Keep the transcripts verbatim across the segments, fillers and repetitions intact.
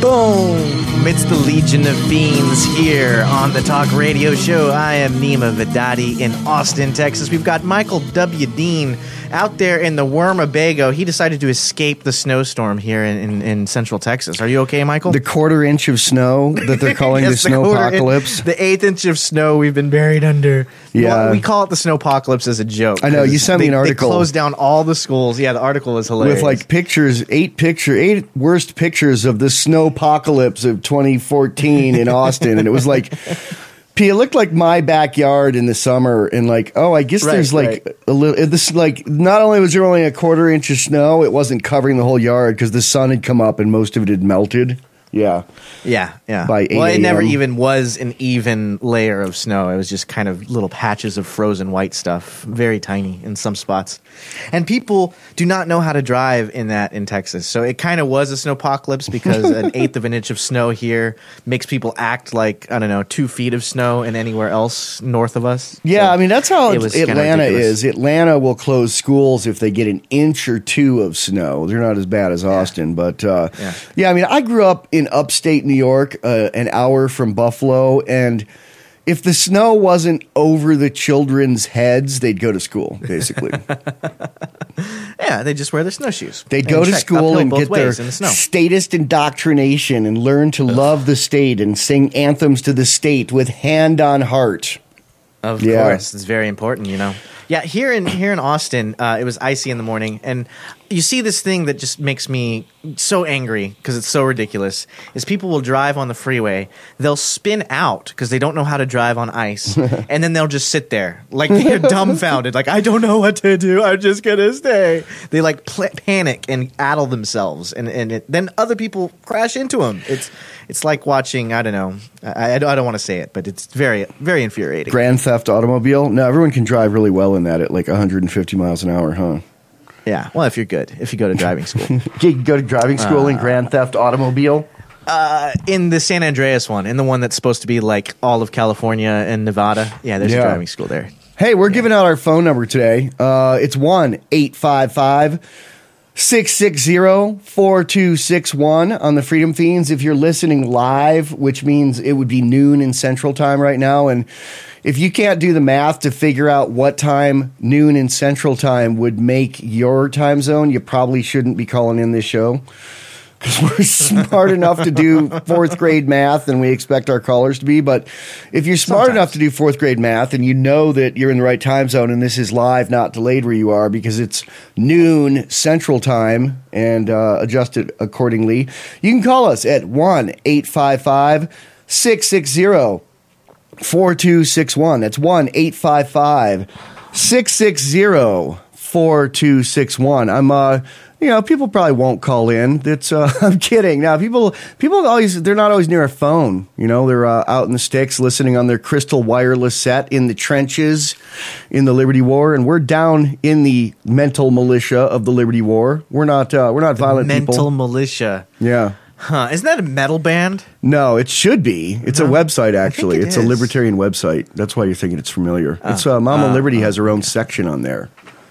Boom! It's the Legion of Fiends here on the Talk Radio Show. I am Nima Vidadi in Austin, Texas. We've got Michael W. Dean out there in the Wormabago. He decided to escape the snowstorm here in, in, in central Texas. Are you okay, Michael? The quarter inch of snow that they're calling yes, the, the snowpocalypse. The eighth inch of snow we've been buried under. Yeah. Well, we call it the snowpocalypse as a joke. I know. You sent me an article. They closed down all the schools. Yeah, the article is hilarious. With like pictures, eight picture, eight worst pictures of the snowpocalypse of twenty fourteen in Austin. And it was like... It looked like my backyard in the summer, and like, oh, I guess right, there's like right. a little. This like not only was there only a quarter inch of snow, it wasn't covering the whole yard because the sun had come up and most of it had melted. Yeah, yeah, yeah. By eight well, it a.m. never even was an even layer of snow. It was just kind of little patches of frozen white stuff, very tiny in some spots. And people do not know how to drive in that in Texas, so it kind of was a snowpocalypse because an eighth of an inch of snow here makes people act like I don't know two feet of snow in anywhere else north of us. Yeah, so I mean that's how it Atlanta is. Atlanta will close schools if they get an inch or two of snow. They're not as bad as Austin, yeah. but uh, yeah. yeah, I mean I grew up in in upstate New York, uh, an hour from Buffalo, and if the snow wasn't over the children's heads, they'd go to school, basically. Yeah, they just wear their snowshoes. They'd go to school and get their the statist indoctrination and learn to Ugh. love the state and sing anthems to the state with hand on heart. Of yeah. course, it's very important, you know. Yeah, here in here in Austin, uh, it was icy in the morning, and you see this thing that just makes me so angry because it's so ridiculous. Is people will drive on the freeway, they'll spin out because they don't know how to drive on ice, and then they'll just sit there like they're dumbfounded, like I don't know what to do, I'm just gonna stay. They like pl- panic and addle themselves, and and it, then other people crash into them. It's it's like watching I don't know, I, I don't, I don't want to say it, but it's very very infuriating. Grand Theft Automobile. No, everyone can drive really well in that at like one hundred fifty miles an hour, huh? Yeah, well, if you're good, if you go to driving school. You can go to driving school uh, in Grand Theft Automobile? Uh, in the San Andreas one, in the one that's supposed to be like all of California and Nevada. Yeah, there's yeah. a driving school there. Hey, we're yeah. giving out our phone number today. Uh, it's one eight five five six six zero four two six one on the Freedom Fiends. If you're listening live, which means it would be noon in Central Time right now, and if you can't do the math to figure out what time noon in Central Time would make your time zone, you probably shouldn't be calling in this show because we're smart enough to do fourth grade math and we expect our callers to be. But if you're smart Sometimes. enough to do fourth grade math and you know that you're in the right time zone and this is live, not delayed where you are because it's noon Central Time and uh, adjusted accordingly, you can call us at one eight five five six six zero four two six one. That's one eight five five six six zero four two six one. I'm uh you know, people probably won't call in. That's uh I'm kidding. Now people people always they're not always near a phone. You know, they're uh, out in the sticks listening on their crystal wireless set in the trenches in the Liberty War, and we're down in the mental militia of the Liberty War. We're not uh we're not the violent mental people. Mental militia. Yeah. Huh. Isn't that a metal band? No, it should be. It's no? a website, actually. It it's is. a libertarian website. That's why you're thinking it's familiar. Oh. It's uh, Mama uh, Liberty uh, has her own section on there.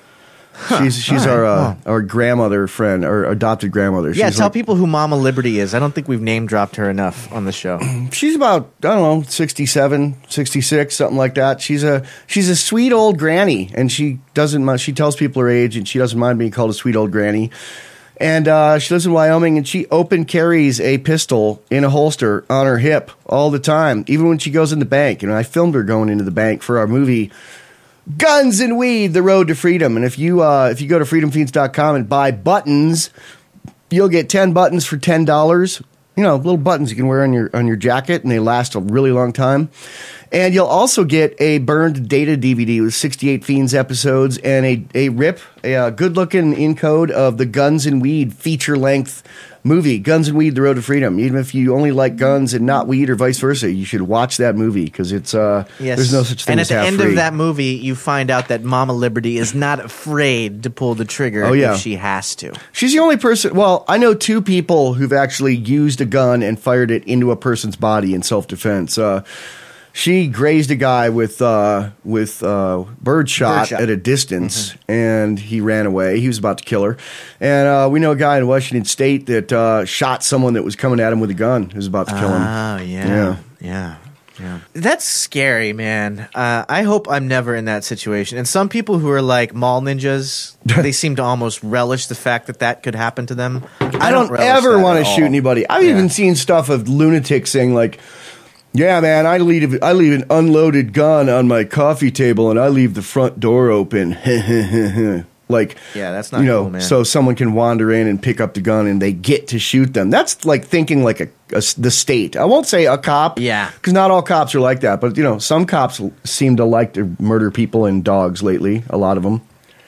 Huh. She's she's right. our uh, oh. our grandmother friend, our adopted grandmother. Yeah, she's tell like, people who Mama Liberty is. I don't think we've name dropped her enough on the show. She's about, I don't know, sixty-seven, sixty-six, something like that. She's a she's a sweet old granny, and she doesn't mind, she tells people her age, and she doesn't mind being called a sweet old granny. And uh, she lives in Wyoming, and she open carries a pistol in a holster on her hip all the time, even when she goes in the bank. And I filmed her going into the bank for our movie, Guns and Weed, The Road to Freedom. And if you uh, if you go to freedom fiends dot com and buy buttons, you'll get ten buttons for ten dollars. You know, little buttons you can wear on your on your jacket, and they last a really long time. And you'll also get a burned data D V D with sixty-eight Fiends episodes and a, a rip, a, a good-looking encode of the Guns and Weed feature-length movie, Guns and Weed, The Road to Freedom. Even if you only like guns and not weed or vice versa, you should watch that movie because it's uh, yes. there's no such thing and as at the half end free. of that movie, you find out that Mama Liberty is not afraid to pull the trigger oh, yeah. if she has to. She's the only person, well, I know two people who've actually used a gun and fired it into a person's body in self-defense. Uh she grazed a guy with uh, with uh, birdshot, Birdshot. at a distance, mm-hmm. and he ran away. He was about to kill her. And uh, we know a guy in Washington State that uh, shot someone that was coming at him with a gun. Who was about to kill him. Oh, yeah. Yeah. Yeah. Yeah. That's scary, man. Uh, I hope I'm never in that situation. And some people who are like mall ninjas, they seem to almost relish the fact that that could happen to them. I, I don't, don't ever want to shoot anybody. I've yeah. even seen stuff of lunatics saying like, yeah, man, I leave I leave an unloaded gun on my coffee table and I leave the front door open. Like, yeah, that's not you know, cool, man. So someone can wander in and pick up the gun and they get to shoot them. That's like thinking like a, a the state. I won't say a cop, yeah, because not all cops are like that. But you know, some cops seem to like to murder people and dogs lately. A lot of them.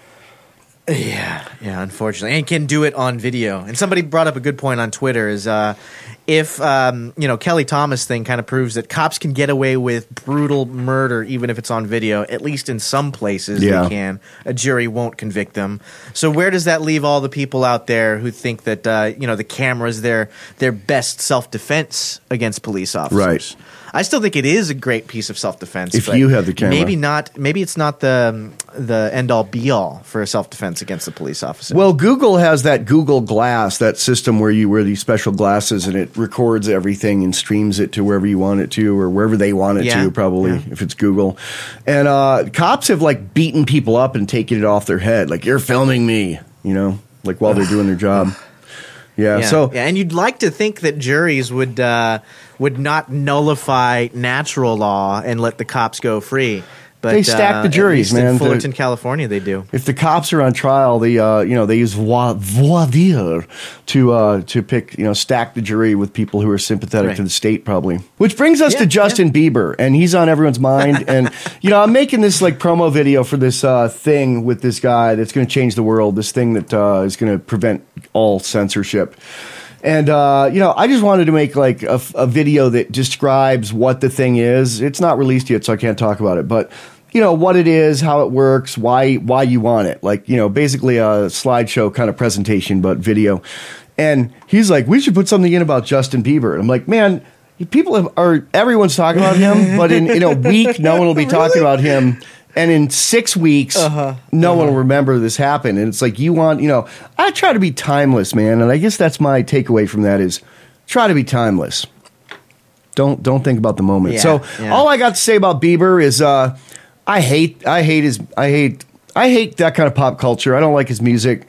Yeah, yeah, unfortunately, and can do it on video. And somebody brought up a good point on Twitter: is uh, if um, you know Kelly Thomas thing kind of proves that cops can get away with brutal murder even if it's on video. At least in some places yeah. they can. A jury won't convict them. So where does that leave all the people out there who think that uh, you know the camera is their their best self defense against police officers? Right. I still think it is a great piece of self defense. If you have the camera, maybe not. Maybe it's not the the end all be all for self defense against the police officer. Well, Google has that Google Glass, that system where you wear these special glasses and it records everything and streams it to wherever you want it to or wherever they want it yeah. to. Probably yeah. if it's Google. And uh, cops have like beaten people up and taken it off their head, like you're filming me, you know, like while they're doing their job. Yeah, yeah, so yeah, and you'd like to think that juries would uh, would not nullify natural law and let the cops go free. But they stack uh, the juries, man. In Fullerton, California, they do. If the cops are on trial, they uh, you know they use voir, voir dire to uh, to pick you know stack the jury with people who are sympathetic right. to the state, probably. Which brings us yeah, to Justin yeah. Bieber, and he's on everyone's mind. And you know I'm making this like promo video for this uh, thing with this guy that's going to change the world. This thing that uh, is going to prevent all censorship. And, uh, you know, I just wanted to make like a, a video that describes what the thing is. It's not released yet, so I can't talk about it. But, you know, what it is, how it works, why why you want it. Like, you know, basically a slideshow kind of presentation, but video. And he's like, we should put something in about Justin Bieber. And I'm like, man, people have, are, everyone's talking about him, but in, in a week, no one will be talking about him. And in six weeks, uh-huh. no uh-huh. one will remember this happened. And it's like, you want, you know, I try to be timeless, man. And I guess that's my takeaway from that is try to be timeless. Don't don't think about the moment. Yeah, so yeah. all I got to say about Bieber is uh, I hate I hate his I hate I hate that kind of pop culture. I don't like his music.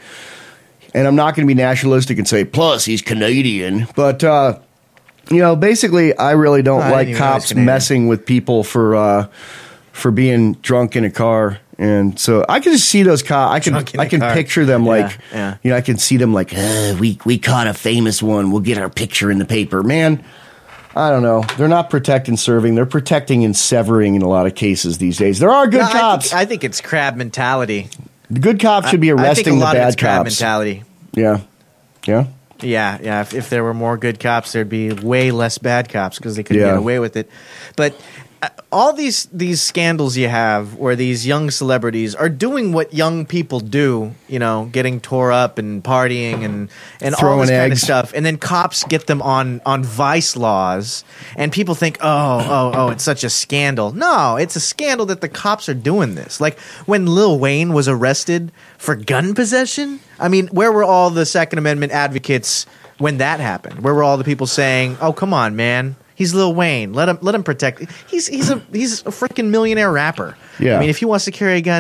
And I'm not going to be nationalistic and say, plus he's Canadian. But, uh, you know, basically, I really don't I like cops messing with people for... Uh, for being drunk in a car. And so I can just see those cops. I can I can car. picture them like, yeah, yeah. you know, I can see them like, uh, we, we caught a famous one. We'll get our picture in the paper. Man, I don't know. They're not protecting serving. They're protecting and severing in a lot of cases these days. There are good no, cops. I think, I think it's crab mentality. The good cops should be arresting the bad cops. I think a lot of it's crab mentality. Yeah. Yeah. Yeah, yeah. If, if there were more good cops, there'd be way less bad cops because they could yeah. get away with it. But all these these scandals you have where these young celebrities are doing what young people do, you know, getting tore up and partying and, and all this kind of stuff. And then cops get them on, on vice laws and people think, oh, oh, oh, it's such a scandal. No, it's a scandal that the cops are doing this. Like when Lil Wayne was arrested for gun possession. I mean, where were all the Second Amendment advocates when that happened? Where were all the people saying, oh, come on, man. He's Lil Wayne. Let him let him protect. He's he's a he's a freaking millionaire rapper. Yeah. I mean, if he wants to carry a gun,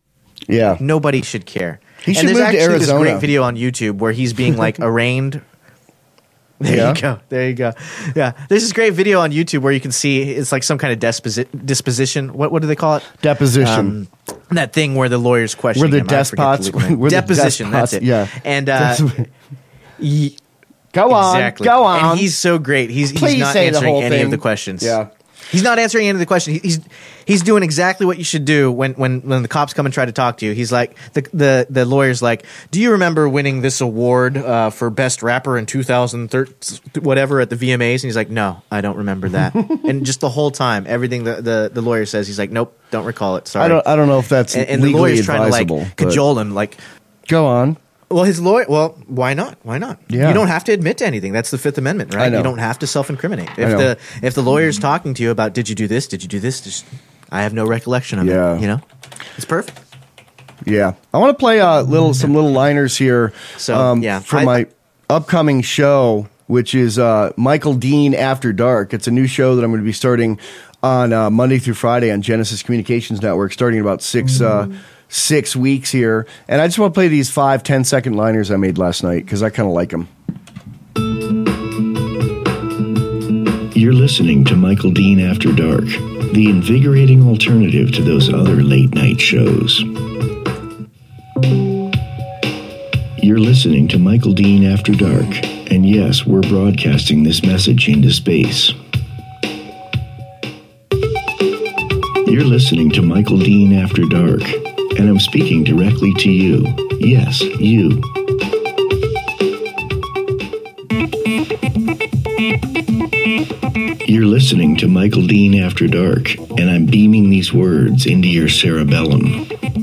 yeah, nobody should care. He should and there's move actually to Arizona. This great video on YouTube where he's being like arraigned. There yeah. you go. There you go. Yeah, there's this great video on YouTube where you can see it's like some kind of disposi- disposition. What what do they call it? Deposition. Um, that thing where the lawyers question where the him. despots. Where deposition. The despots, that's it. Yeah. And uh, y- Go on, exactly. go on. And he's so great. He's, he's not answering any thing. of the questions. Yeah. He's not answering any of the questions. He's he's doing exactly what you should do when, when, when the cops come and try to talk to you. He's like, the the, the lawyer's like, do you remember winning this award uh, for best rapper in two thousand thirteen, whatever, at the V M As? And he's like, no, I don't remember that. And just the whole time, everything the, the, the lawyer says, he's like, nope, don't recall it. Sorry. I don't, I don't know if that's and, and legally the lawyer's trying advisable, to like cajole him, like, go on. Well, his lawyer. Well, why not? Why not? Yeah. You don't have to admit to anything. That's the Fifth Amendment, right? I know. You don't have to self-incriminate. If I know. the if the lawyer's talking to you about, did you do this? Did you do this? Just, I have no recollection of Yeah. it. You know, it's perfect. Yeah, I want to play uh, little some little liners here. So, um, yeah, from I- my upcoming show, which is uh, Michael Dean After Dark. It's a new show that I'm going to be starting on uh, Monday through Friday on Genesis Communications Network, starting in about six uh, six weeks here. And I just want to play these five, ten second liners I made last night because I kind of like them. You're listening to Michael Dean After Dark, the invigorating alternative to those other late night shows. You're listening to Michael Dean After Dark, and yes, we're broadcasting this message into space. You're listening to Michael Dean After Dark, and I'm speaking directly to you. Yes, you. You're listening to Michael Dean After Dark, and I'm beaming these words into your cerebellum.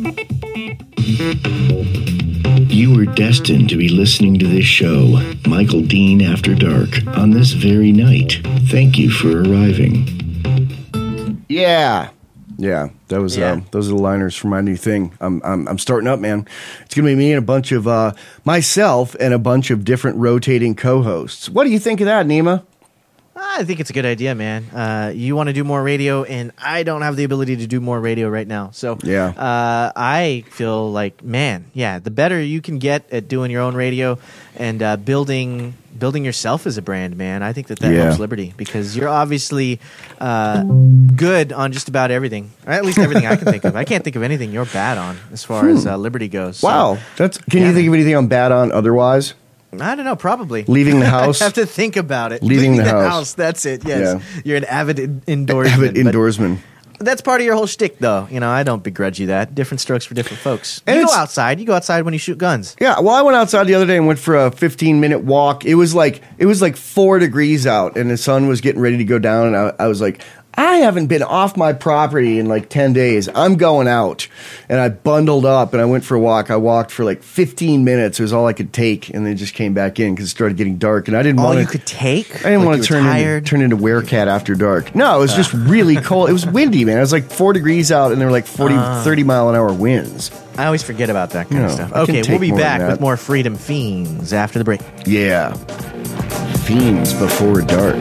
You were destined to be listening to this show, Michael Dean After Dark, on this very night. Thank you for arriving. Yeah. Yeah, that was Yeah. Uh, those are the liners for my new thing. I'm I'm, I'm starting up, man. It's gonna be me and a bunch of uh, myself and a bunch of different rotating co-hosts. What do you think of that, Nima? I think it's a good idea, man. Uh, you want to do more radio, and I don't have the ability to do more radio right now. So Yeah. uh, I feel like, man, yeah, the better you can get at doing your own radio and uh, building building yourself as a brand, man, I think that that Yeah. helps Liberty, because you're obviously uh, good on just about everything, or at least everything I can think of. I can't think of anything you're bad on as far as uh, Liberty goes. So, Wow, that's. Can yeah. you think of anything I'm bad on otherwise? I don't know, probably. Leaving the house? I have to think about it. Leaving the house. That's it, yes. Yeah. You're an avid in- indoorsman. Avid but indoorsman. That's part of your whole shtick, though. You know, I don't begrudge you that. Different strokes for different folks. And you go it's- outside. You go outside when you shoot guns. Yeah, well, I went outside the other day and went for a fifteen minute walk. It was like it was like four degrees out, and the sun was getting ready to go down. And I, I was like, I haven't been off my property in like ten days. I'm going out, and I bundled up and I went for a walk. I walked for like fifteen minutes. It was all I could take, and then just came back in because it started getting dark, and I didn't All want you to. could take? I didn't Like want you to were turn into, tired? turn into Werecat after dark. No, it was just really cold. It was windy, man. It was like four degrees out, and there were like forty, thirty mile an hour winds. I always forget about that kind No, of stuff. I can Okay, take we'll be more than back that. with more Freedom Fiends after the break. Yeah. Fiends before dark.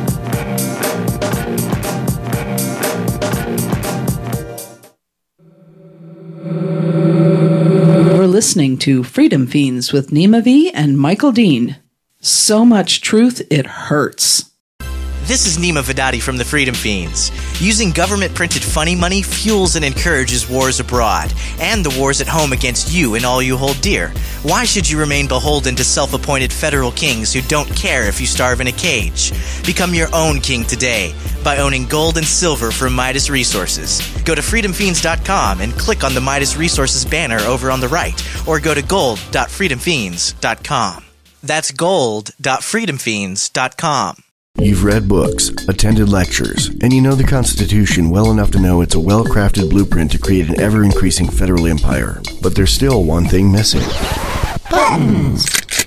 You're listening to Freedom Fiends with Nima V and Michael Dean. So much truth, it hurts. This is Nima Vidadi from the Freedom Fiends. Using government-printed funny money fuels and encourages wars abroad, and the wars at home against you and all you hold dear. Why should you remain beholden to self-appointed federal kings who don't care if you starve in a cage? Become your own king today by owning gold and silver from Midas Resources. Go to freedom fiends dot com and click on the Midas Resources banner over on the right, or go to gold dot freedom fiends dot com. That's gold dot freedom fiends dot com. You've read books, attended lectures, and you know the Constitution well enough to know it's a well-crafted blueprint to create an ever-increasing federal empire. But there's still one thing missing. Buttons!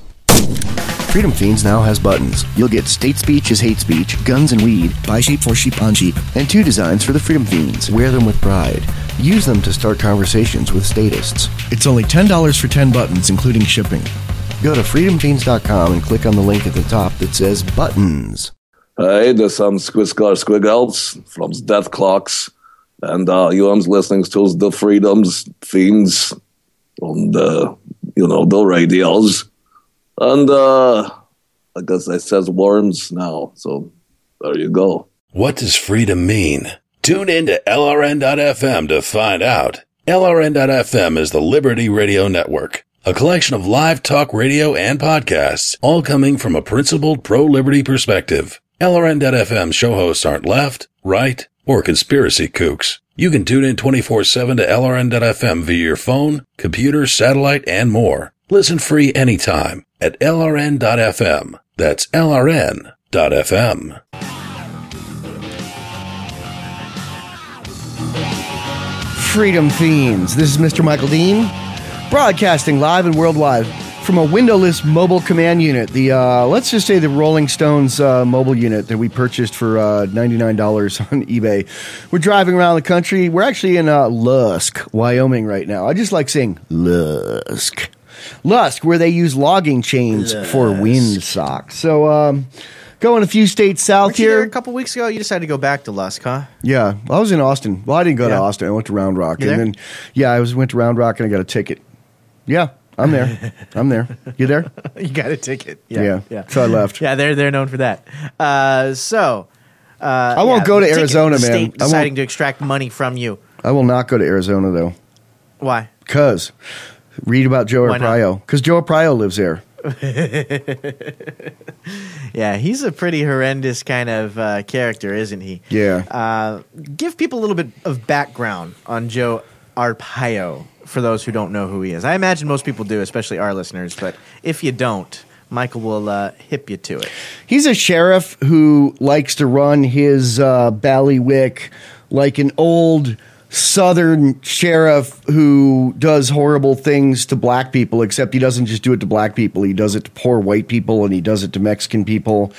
Freedom Fiends now has buttons. You'll get state speech is hate speech, guns and weed, buy sheep for sheep on sheep, and two designs for the Freedom Fiends. Wear them with pride. Use them to start conversations with statists. It's only ten dollars for ten buttons, including shipping. Go to freedom fiends dot com and click on the link at the top that says Buttons. Hey, there's some Squiscar Squiggles from Death Clocks, and uh, you are listening to the Freedoms Fiends on the, you know, the radios. And uh, I guess it says worms now, so there you go. What does freedom mean? Tune in to L R N dot F M to find out. L R N dot F M is the Liberty Radio Network, a collection of live talk radio and podcasts, all coming from a principled pro-liberty perspective. L R N dot F M show hosts aren't left, right, or conspiracy kooks. You can tune in twenty-four seven to L R N dot F M via your phone, computer, satellite, and more. Listen free anytime at L R N dot F M. That's L R N dot F M. Freedom Fiends. This is Mister Michael Dean, broadcasting live and worldwide from a windowless mobile command unit. The uh, let's just say the Rolling Stones uh, mobile unit that we purchased for uh, ninety-nine dollars on eBay. We're driving around the country. We're actually in uh, Lusk, Wyoming right now. I just like saying Lusk. Lusk, where they use logging chains Lusk. for windsocks. So, um, going a few states south Weren't you here. there a couple weeks ago, you decided to go back to Lusk, huh? Yeah, I was in Austin. Well, I didn't go Yeah. to Austin. I went to Round Rock. You and there? then, yeah, I was went to Round Rock and I got a ticket. Yeah, I'm there. I'm there. You there? You got a ticket. Yeah. yeah. So I left. Yeah, they're they're known for that. Uh, so uh, I won't yeah, go to the ticket, Arizona, the man. State I deciding won't- to extract money from you. I will not go to Arizona, though. Why? Because read about Joe Why not? Arpaio. Because Joe Arpaio lives there. Yeah, he's a pretty horrendous kind of uh, character, isn't he? Yeah. Uh, give people a little bit of background on Joe Arpaio for those who don't know who he is. I imagine most people do, especially our listeners. But if you don't, Michael will uh, hip you to it. He's a sheriff who likes to run his uh, ballywick like an old Southern sheriff who does horrible things to black people, except he doesn't just do it to black people. He does it to poor white people, and he does it to Mexican people.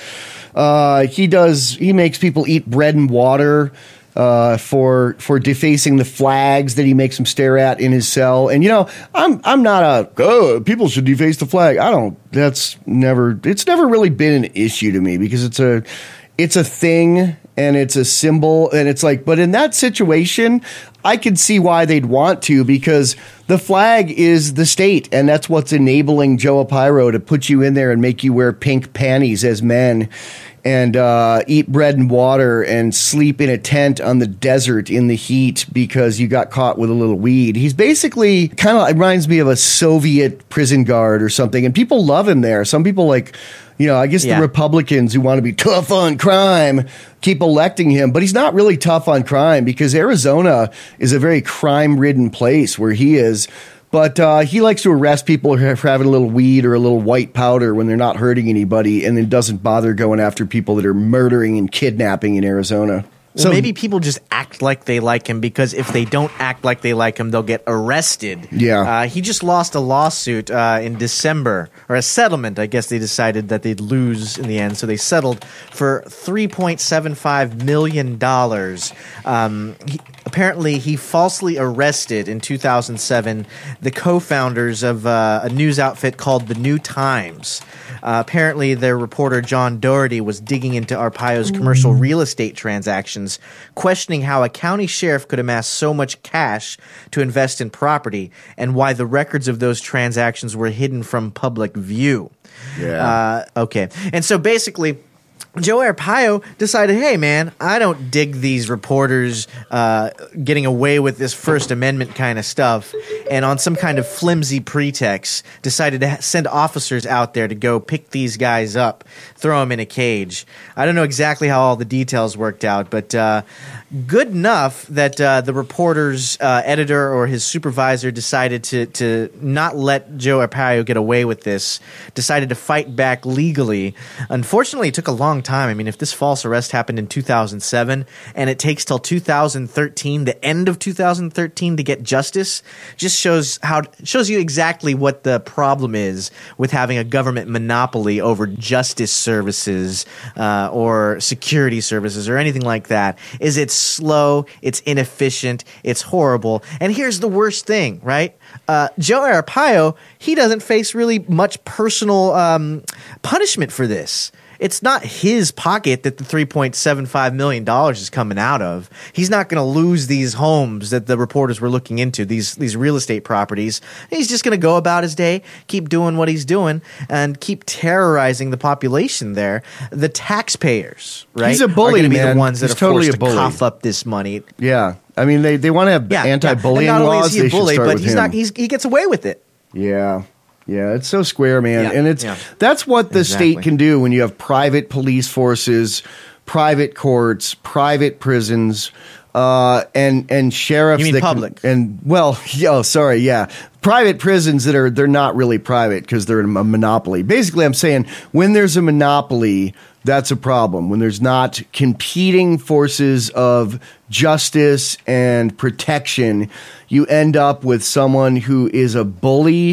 Uh, he does. He makes people eat bread and water uh, for for defacing the flags that he makes them stare at in his cell. And you know, I'm I'm not a oh, people should deface the flag. I don't. That's never. It's never really been an issue to me because it's a it's a thing. And it's a symbol, and it's like, but in that situation, I could see why they'd want to, because the flag is the state, and that's what's enabling Joe Arpaio to put you in there and make you wear pink panties as men, and uh, eat bread and water, and sleep in a tent on the desert in the heat because you got caught with a little weed. He's basically kind of reminds me of a Soviet prison guard or something, and people love him there. Some people like. You know, I guess Yeah. the Republicans who want to be tough on crime keep electing him, but he's not really tough on crime because Arizona is a very crime-ridden place where he is. But uh, he likes to arrest people for having a little weed or a little white powder when they're not hurting anybody, and then doesn't bother going after people that are murdering and kidnapping in Arizona. Well, maybe people just act like they like him because if they don't act like they like him, they'll get arrested. Yeah. Uh, he just lost a lawsuit uh, in December, or a settlement. I guess they decided that they'd lose in the end, so they settled for three point seven five million dollars. Um, he, apparently, he falsely arrested in two thousand seven the co-founders of uh, a news outfit called The New Times. Uh, apparently, their reporter John Doherty was digging into Arpaio's commercial real estate transactions, questioning how a county sheriff could amass so much cash to invest in property and why the records of those transactions were hidden from public view. Yeah. Uh, okay. And so basically, Joe Arpaio decided, hey, man, I don't dig these reporters uh, getting away with this First Amendment kind of stuff, and on some kind of flimsy pretext, decided to ha- send officers out there to go pick these guys up, throw them in a cage. I don't know exactly how all the details worked out, but uh, good enough that uh, the reporter's uh, editor or his supervisor decided to, to not let Joe Arpaio get away with this, decided to fight back legally. Unfortunately, it took a long time. I mean, if this false arrest happened in two thousand seven and it takes till two thousand thirteen, the end of two thousand thirteen, to get justice, just shows how shows you exactly what the problem is with having a government monopoly over justice services uh, or security services or anything like that. Is it's slow, it's inefficient, it's horrible. And here's the worst thing, right? Uh, Joe Arpaio, he doesn't face really much personal um, punishment for this. It's not his pocket that the three point seven five million dollars is coming out of. He's not going to lose these homes that the reporters were looking into, these these real estate properties. He's just going to go about his day, keep doing what he's doing, and keep terrorizing the population there. The taxpayers, right? He's a bully, are going to be man. the ones that He's are totally forced a bully. to cough up this money. Yeah. I mean, they, they want to have Yeah, anti-bullying yeah. And not only laws. is he They a should bully, start but with he's him. not. He's, he gets away with it. Yeah. Yeah, it's so square, man. Yeah, and it's yeah. that's what the Exactly. state can do when you have private police forces, private courts, private prisons, uh, and and sheriffs. You mean that can- public. and well, yeah, oh, sorry, yeah, private prisons that are they're not really private because they're a monopoly. Basically, I'm saying when there's a monopoly, that's a problem. When there's not competing forces of justice and protection, you end up with someone who is a bully,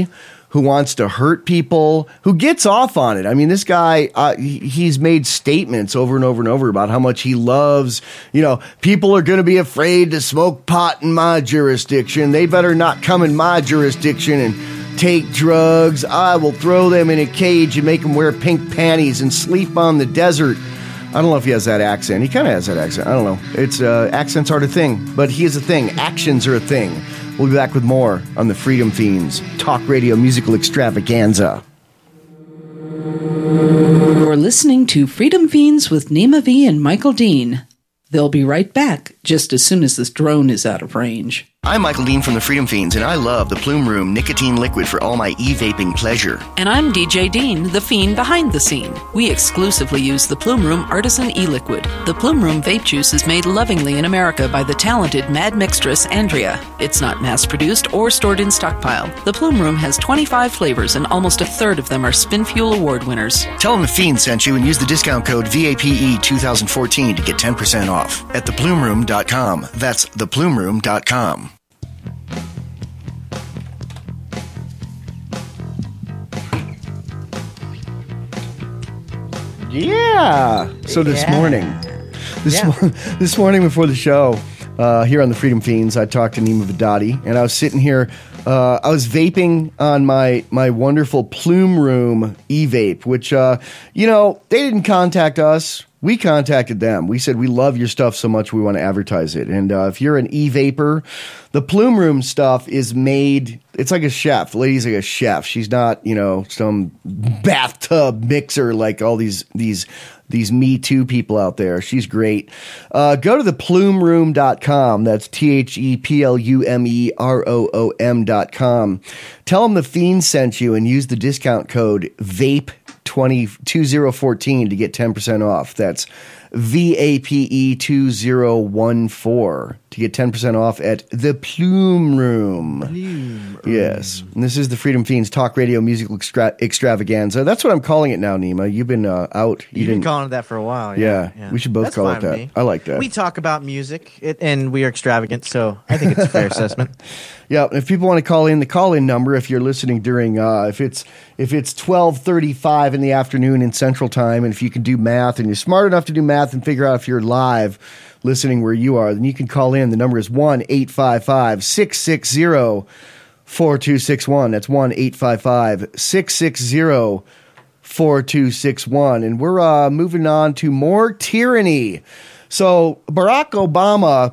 who wants to hurt people, who gets off on it. I mean, this guy, uh, he, he's made statements over and over and over about how much he loves, you know, people are going to be afraid to smoke pot in my jurisdiction. They better not come in my jurisdiction and take drugs. I will throw them in a cage and make them wear pink panties and sleep on the desert. I don't know if he has that accent. He kind of has that accent. I don't know. It's uh, accents aren't a thing, but he is a thing. Actions are a thing. We'll be back with more on the Freedom Fiends Talk Radio Musical Extravaganza. You're listening to Freedom Fiends with Nima V and Michael Dean. They'll be right back just as soon as this drone is out of range. I'm Michael Dean from the Freedom Fiends, and I love the Plume Room nicotine liquid for all my e-vaping pleasure. And I'm D J Dean, the fiend behind the scene. We exclusively use the Plume Room Artisan e-liquid. The Plume Room vape juice is made lovingly in America by the talented mad mixtress Andrea. It's not mass-produced or stored in stockpile. The Plume Room has twenty-five flavors, and almost a third of them are Spin Fuel Award winners. Tell them the Fiend sent you and use the discount code V A P E twenty fourteen to get ten percent off at the plume room dot com. That's the plume room dot com. Yeah. So this Yeah. morning, this Yeah. mo- this morning before the show, uh, here on the Freedom Fiends, I talked to Nima Vidadi, and I was sitting here. Uh, I was vaping on my my wonderful Plume Room e-vape, which uh, you know they didn't contact us. We contacted them. We said, we love your stuff so much we want to advertise it. And uh, if you're an e-vapor, the Plume Room stuff is made, it's like a chef. The lady's like a chef. She's not, you know, some bathtub mixer like all these these these Me Too people out there. She's great. Uh, go to the plume room dot com. That's T H E P L U M E R O O M dot com. Tell them the Fiend sent you and use the discount code VAPE twenty fourteen to get ten percent off. That's V A P E two thousand fourteen to get ten percent off at the Plume Room. Plume yes. And this is the Freedom Fiends Talk Radio Musical extra- Extravaganza. That's what I'm calling it now, Nima. You've been uh, out. You You've been didn't- calling it that for a while. Yeah, Yeah, we should both That's call fine it with that. me. I like that. We talk about music, it, and we are extravagant, so I think it's a fair assessment. Yeah, and if people want to call in, the call-in number, if you're listening during, uh, if it's if it's twelve thirty-five in the afternoon in Central Time, and if you can do math, and you're smart enough to do math and figure out if you're live listening where you are, then you can call in. The number is one eight five five, six six zero, four two six one. That's one eight five five, six six zero, four two six one. And we're uh, moving on to more tyranny. So Barack Obama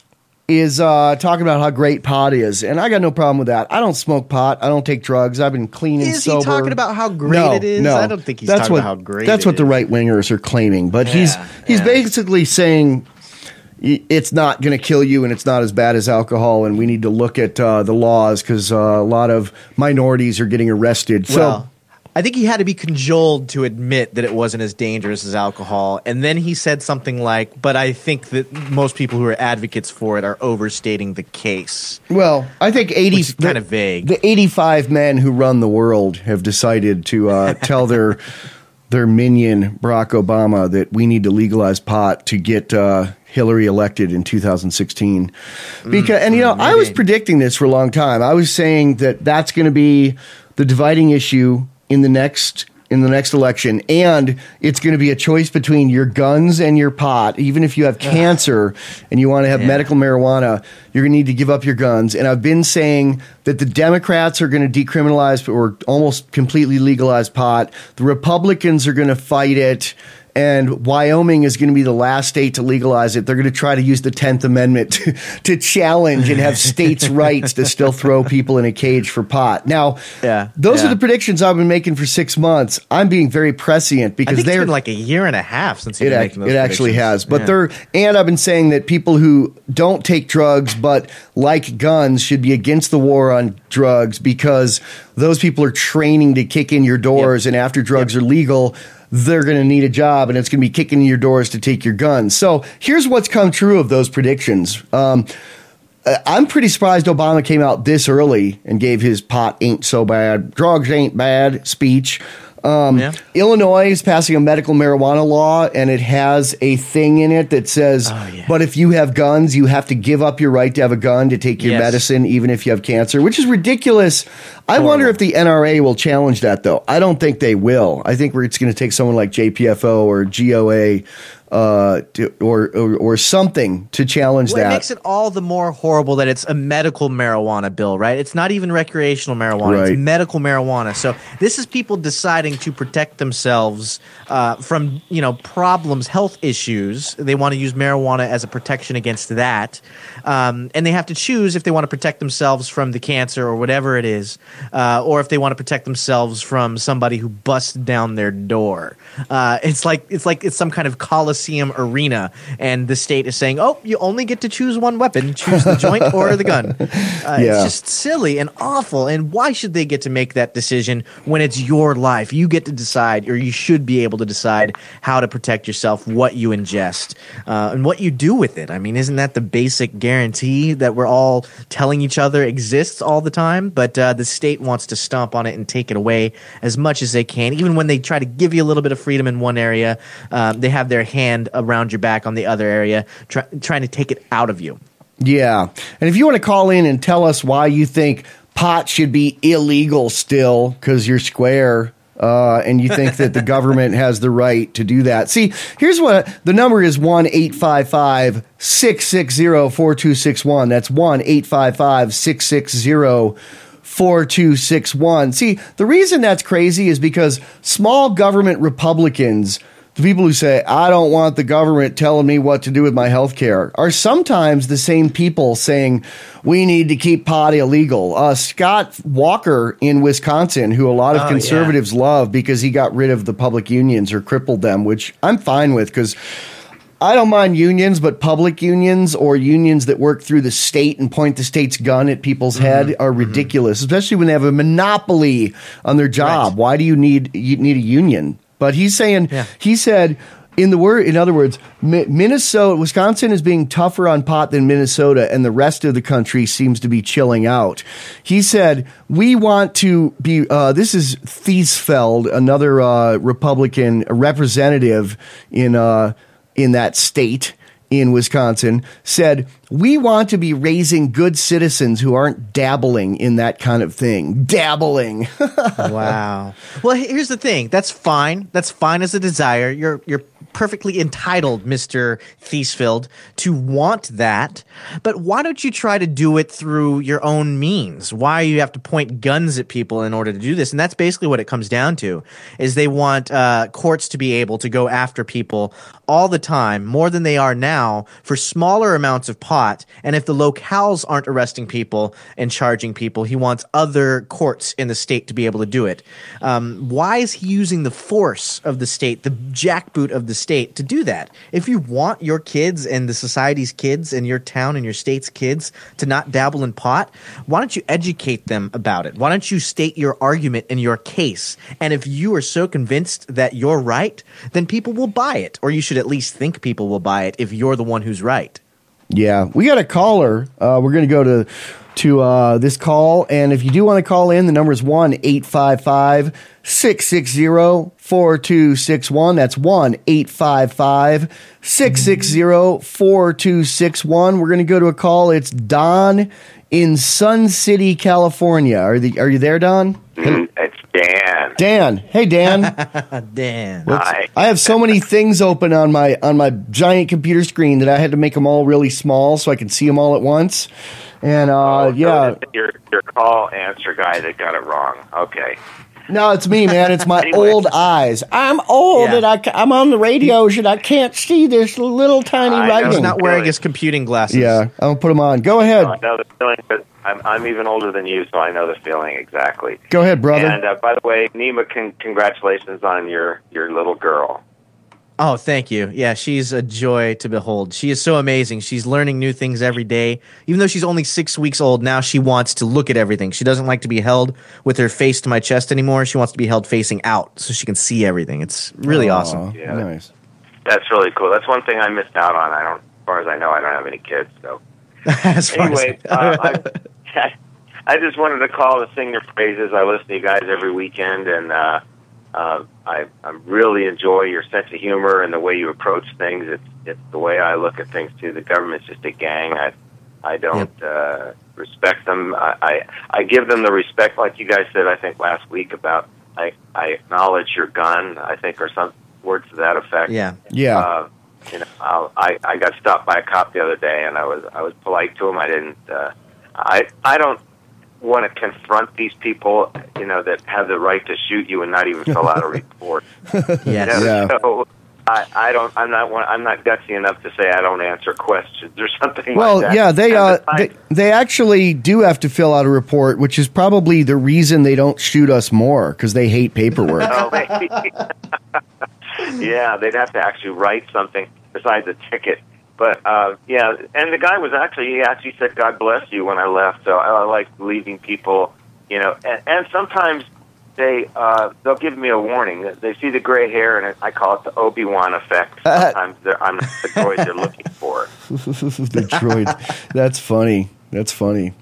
is uh, talking about how great pot is, and I got no problem with that. I don't smoke pot. I don't take drugs. I've been clean and Is he sober. talking about how great no, it is? No, I don't think he's that's talking what, about how great That's it what the is. right wingers are claiming, but he's Yeah, he's yeah. basically saying y- it's not going to kill you, and it's not as bad as alcohol, and we need to look at uh, the laws because uh, a lot of minorities are getting arrested. So. Well, I think he had to be cajoled to admit that it wasn't as dangerous as alcohol. And then he said something like, but I think that most people who are advocates for it are overstating the case. Well, I think eighty Which is kind of vague. The eighty-five men who run the world have decided to uh, tell their their minion Barack Obama that we need to legalize pot to get uh, Hillary elected in two thousand sixteen. Because and you know, I was predicting this for a long time. I was saying that that's going to be the dividing issue in the next in the next election, and it's going to be a choice between your guns and your pot. Even if you have cancer and you want to have Yeah. medical marijuana, you're going to need to give up your guns. And I've been saying that the Democrats are going to decriminalize or almost completely legalize pot. The Republicans are going to fight it. And Wyoming is going to be the last state to legalize it. They're going to try to use the tenth Amendment to, to challenge and have states' rights to still throw people in a cage for pot. Now, Yeah, those yeah. are the predictions I've been making for six months. I'm being very prescient I because think it's they're been like a year and a half since he's it, been ac- making those it actually predictions. has. But Yeah. they're and I've been saying that people who don't take drugs but like guns should be against the war on drugs because those people are training to kick in your doors, and after drugs are legal, they're going to need a job, and it's going to be kicking in your doors to take your guns. So here's what's come true of those predictions. Um, uh, I'm pretty surprised Obama came out this early and gave his pot ain't so bad, drugs ain't bad speech. Um, Yeah. Illinois is passing a medical marijuana law, and it has a thing in it that says, Oh, yeah. but if you have guns, you have to give up your right to have a gun to take your Yes. medicine, even if you have cancer, which is ridiculous. I wonder if the N R A will challenge that, though. I don't think they will. I think we're, it's going to take someone like J P F O or G O A uh, to, or, or or something to challenge Well, that. it makes it all the more horrible that it's a medical marijuana bill, right? It's not even recreational marijuana; Right. it's medical marijuana. So this is people deciding to protect themselves uh, from, you know, problems, health issues. They want to use marijuana as a protection against that, um, and they have to choose if they want to protect themselves from the cancer or whatever it is, uh, or if they want to protect themselves from somebody who busts down their door. Uh, it's like it's like it's some kind of Coliseum arena, and the state is saying, "Oh, you only get to choose one weapon: choose the joint or the gun." Uh, Yeah. It's just silly and awful. And why should they get to make that decision when it's your life? You get to decide, or you should be able to decide how to protect yourself, what you ingest, uh, and what you do with it. I mean, isn't that the basic guarantee that we're all telling each other exists all the time? But uh, the state wants to stomp on it and take it away as much as they can. Even when they try to give you a little bit of freedom in one area, um, they have their hand around your back on the other area, try, trying to take it out of you. Yeah. And if you want to call in and tell us why you think pot should be illegal still because you're square uh, and you think that the government has the right to do that. See, here's what the number is: one eight five five, six six zero, four two six one. That's one eight five five, six six zero, four two six one. See, the reason that's crazy is because small government Republicans, the people who say, I don't want the government telling me what to do with my health care, are sometimes the same people saying, we need to keep pot illegal. Uh, Scott Walker in Wisconsin, who a lot of Oh, conservatives love because he got rid of the public unions or crippled them, which I'm fine with because I don't mind unions, but public unions or unions that work through the state and point the state's gun at people's Mm-hmm. head are ridiculous, mm-hmm. especially when they have a monopoly on their job. Right. Why do you need you need a union? But he's saying, Yeah. he said, in the word, in other words, Mi- Minnesota, Wisconsin is being tougher on pot than Minnesota, and the rest of the country seems to be chilling out. He said, we want to be, uh, this is Thiesfeld, another uh, Republican representative in, uh, in that state in Wisconsin, said, we want to be raising good citizens who aren't dabbling in that kind of thing. Dabbling. Wow. Well, here's the thing. That's fine. That's fine as a desire. You're you're perfectly entitled, Mister Thiesfeld, to want that. But why don't you try to do it through your own means? Why you have to point guns at people in order to do this? And that's basically what it comes down to, is they want uh, courts to be able to go after people all the time, more than they are now, for smaller amounts of pot. And if the locales aren't arresting people and charging people, he wants other courts in the state to be able to do it. Um, why is he using the force of the state, the jackboot of the state, to do that? If you want your kids and the society's kids and your town and your state's kids to not dabble in pot, why don't you educate them about it? Why don't you state your argument in your case? And if you are so convinced that you're right, then people will buy it, or you should at least think people will buy it if you're the one who's right. Yeah, we got a caller. Uh, we're going to go to to uh, this call, and if you do want to call in, the number is one eight five five, six six zero, four two six one. That's one eight five five, six six zero, four two six one. We're going to go to a call. It's Don in Sun City, California. Are the Are you there, Don? It's Dan. Dan. Hey, Dan. Dan. Hi. I have so many things open on my on my giant computer screen that I had to make them all really small so I can see them all at once. And uh, Oh, so yeah, it's your your call answer guy that got it wrong. Okay. no, it's me, man. It's my Anyway. old eyes. I'm old Yeah. and I, ca- I'm on the radios and I can't see this little tiny I know. writing. He's not wearing Really? his computing glasses. Yeah, I'll put them on. Go ahead. I know the feeling, but I'm I'm even older than you, so I know the feeling exactly. Go ahead, brother. And uh, by the way, Nima, con- congratulations on your your little girl. Oh, thank you. Yeah, she's a joy to behold. She is so amazing. She's learning new things every day. Even though she's only six weeks old, now she wants to look at everything. She doesn't like to be held with her face to my chest anymore. She wants to be held facing out so she can see everything. It's really Aw, awesome. Yeah. Nice. That's really cool. That's one thing I missed out on. I don't, as far as I know, I don't have any kids. So As far as- anyway, uh, I, I just wanted to call to sing your praises. I listen to you guys every weekend, and uh, Uh, I, I really enjoy your sense of humor and the way you approach things. It's it's the way I look at things too. The government's just a gang. I I don't yep. uh, respect them. I, I I give them the respect, like you guys said, I think last week about I I acknowledge your gun. I think or some words to that effect. Yeah, yeah. Uh, you know, I'll, I I got stopped by a cop the other day, and I was I was polite to him. I didn't. Uh, I I don't want to confront these people, you know, that have the right to shoot you and not even fill out a report. Yes. You know? Yeah. So I, I don't. I'm not. I'm not gutsy enough to say I don't answer questions or something. Well, like that. yeah, they, uh, the they they actually do have to fill out a report, which is probably the reason they don't shoot us more because they hate paperwork. Oh, yeah, they'd have to actually write something besides a ticket. But uh, yeah, and the guy was actually he actually said God bless you when I left. So I, I like leaving people, you know, and, and sometimes. They uh, they'll give me a warning. They see the gray hair, and I call it the Obi-Wan effect. Sometimes I'm not the droid they're looking for. The droid. That's funny. That's funny.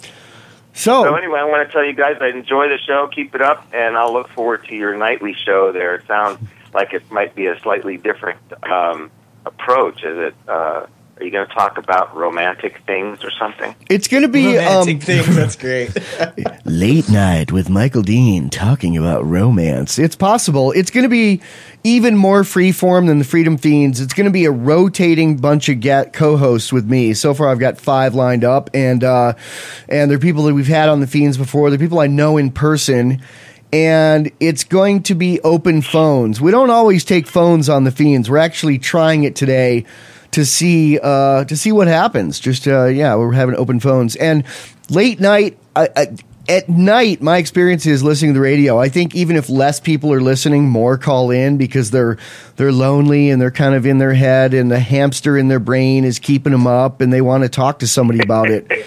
So, so anyway, I want to tell you guys I enjoy the show. Keep it up, and I'll look forward to your nightly show there. It sounds like it might be a slightly different um, approach. Is it? Uh, Are you going to talk about romantic things or something? It's going to be romantic um, things. That's great. Late night with Michael Dean talking about romance. It's possible. It's going to be even more freeform than the Freedom Fiends. It's going to be a rotating bunch of get co-hosts with me. So far, I've got five lined up, and uh, and they're people that we've had on the Fiends before. They're people I know in person. And it's going to be open phones. We don't always take phones on the Fiends. We're actually trying it today. To see, uh, to see what happens. Just, uh, yeah, we're having open phones. And late night, I, I, at night, my experience is listening to the radio. I think even if less people are listening, more call in because they're they're lonely and they're kind of in their head, and the hamster in their brain is keeping them up, and they want to talk to somebody about it.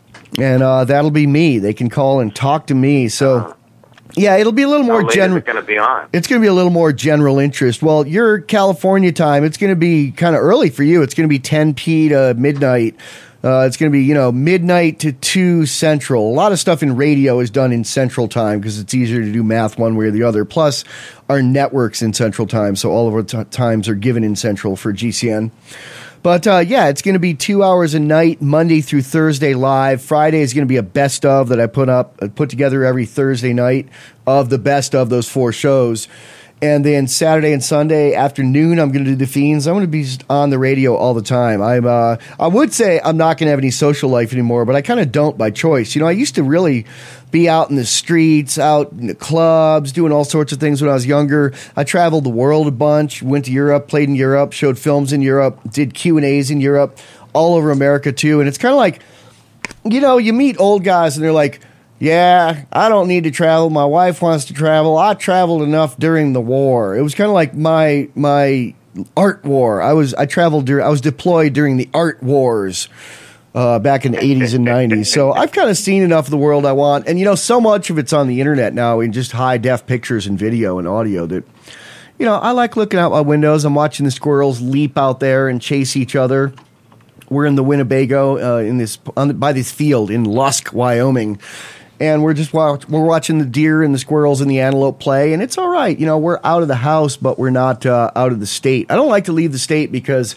And uh, that'll be me. They can call and talk to me. So. Yeah, it'll be a little more general. It's going to be on. It's going to be a little more general interest. Well, your California time, it's going to be kind of early for you. It's going to be ten p to midnight. Uh, it's going to be, you know, midnight to two Central. A lot of stuff in radio is done in Central time because it's easier to do math one way or the other. Plus, our network's in Central time, so all of our t- times are given in Central for G C N. But, uh, yeah, it's going to be two hours a night, Monday through Thursday live. Friday is going to be a best of that I put up, put together every Thursday night of the best of those four shows. And then Saturday and Sunday afternoon, I'm going to do the Fiends. I'm going to be just on the radio all the time. I'm, uh, I would say I'm not going to have any social life anymore, but I kind of don't by choice. You know, I used to really be out in the streets, out in the clubs, doing all sorts of things when I was younger. I traveled the world a bunch, went to Europe, played in Europe, showed films in Europe, did Q and A's in Europe, all over America too. And it's kind of like, you know, you meet old guys and they're like, yeah, I don't need to travel. My wife wants to travel. I traveled enough during the war. It was kind of like my my art war. I was I traveled during I was deployed during the art wars uh, back in the eighties and nineties. So I've kind of seen enough of the world I want. And you know, so much of it's on the internet now in just high def pictures and video and audio that you know I like looking out my windows. I'm watching the squirrels leap out there and chase each other. We're in the Winnebago uh, in this on, by this field in Lusk, Wyoming. And we're just watch, we're watching the deer and the squirrels and the antelope play, and it's all right. You know, we're out of the house, but we're not uh, out of the state. I don't like to leave the state because,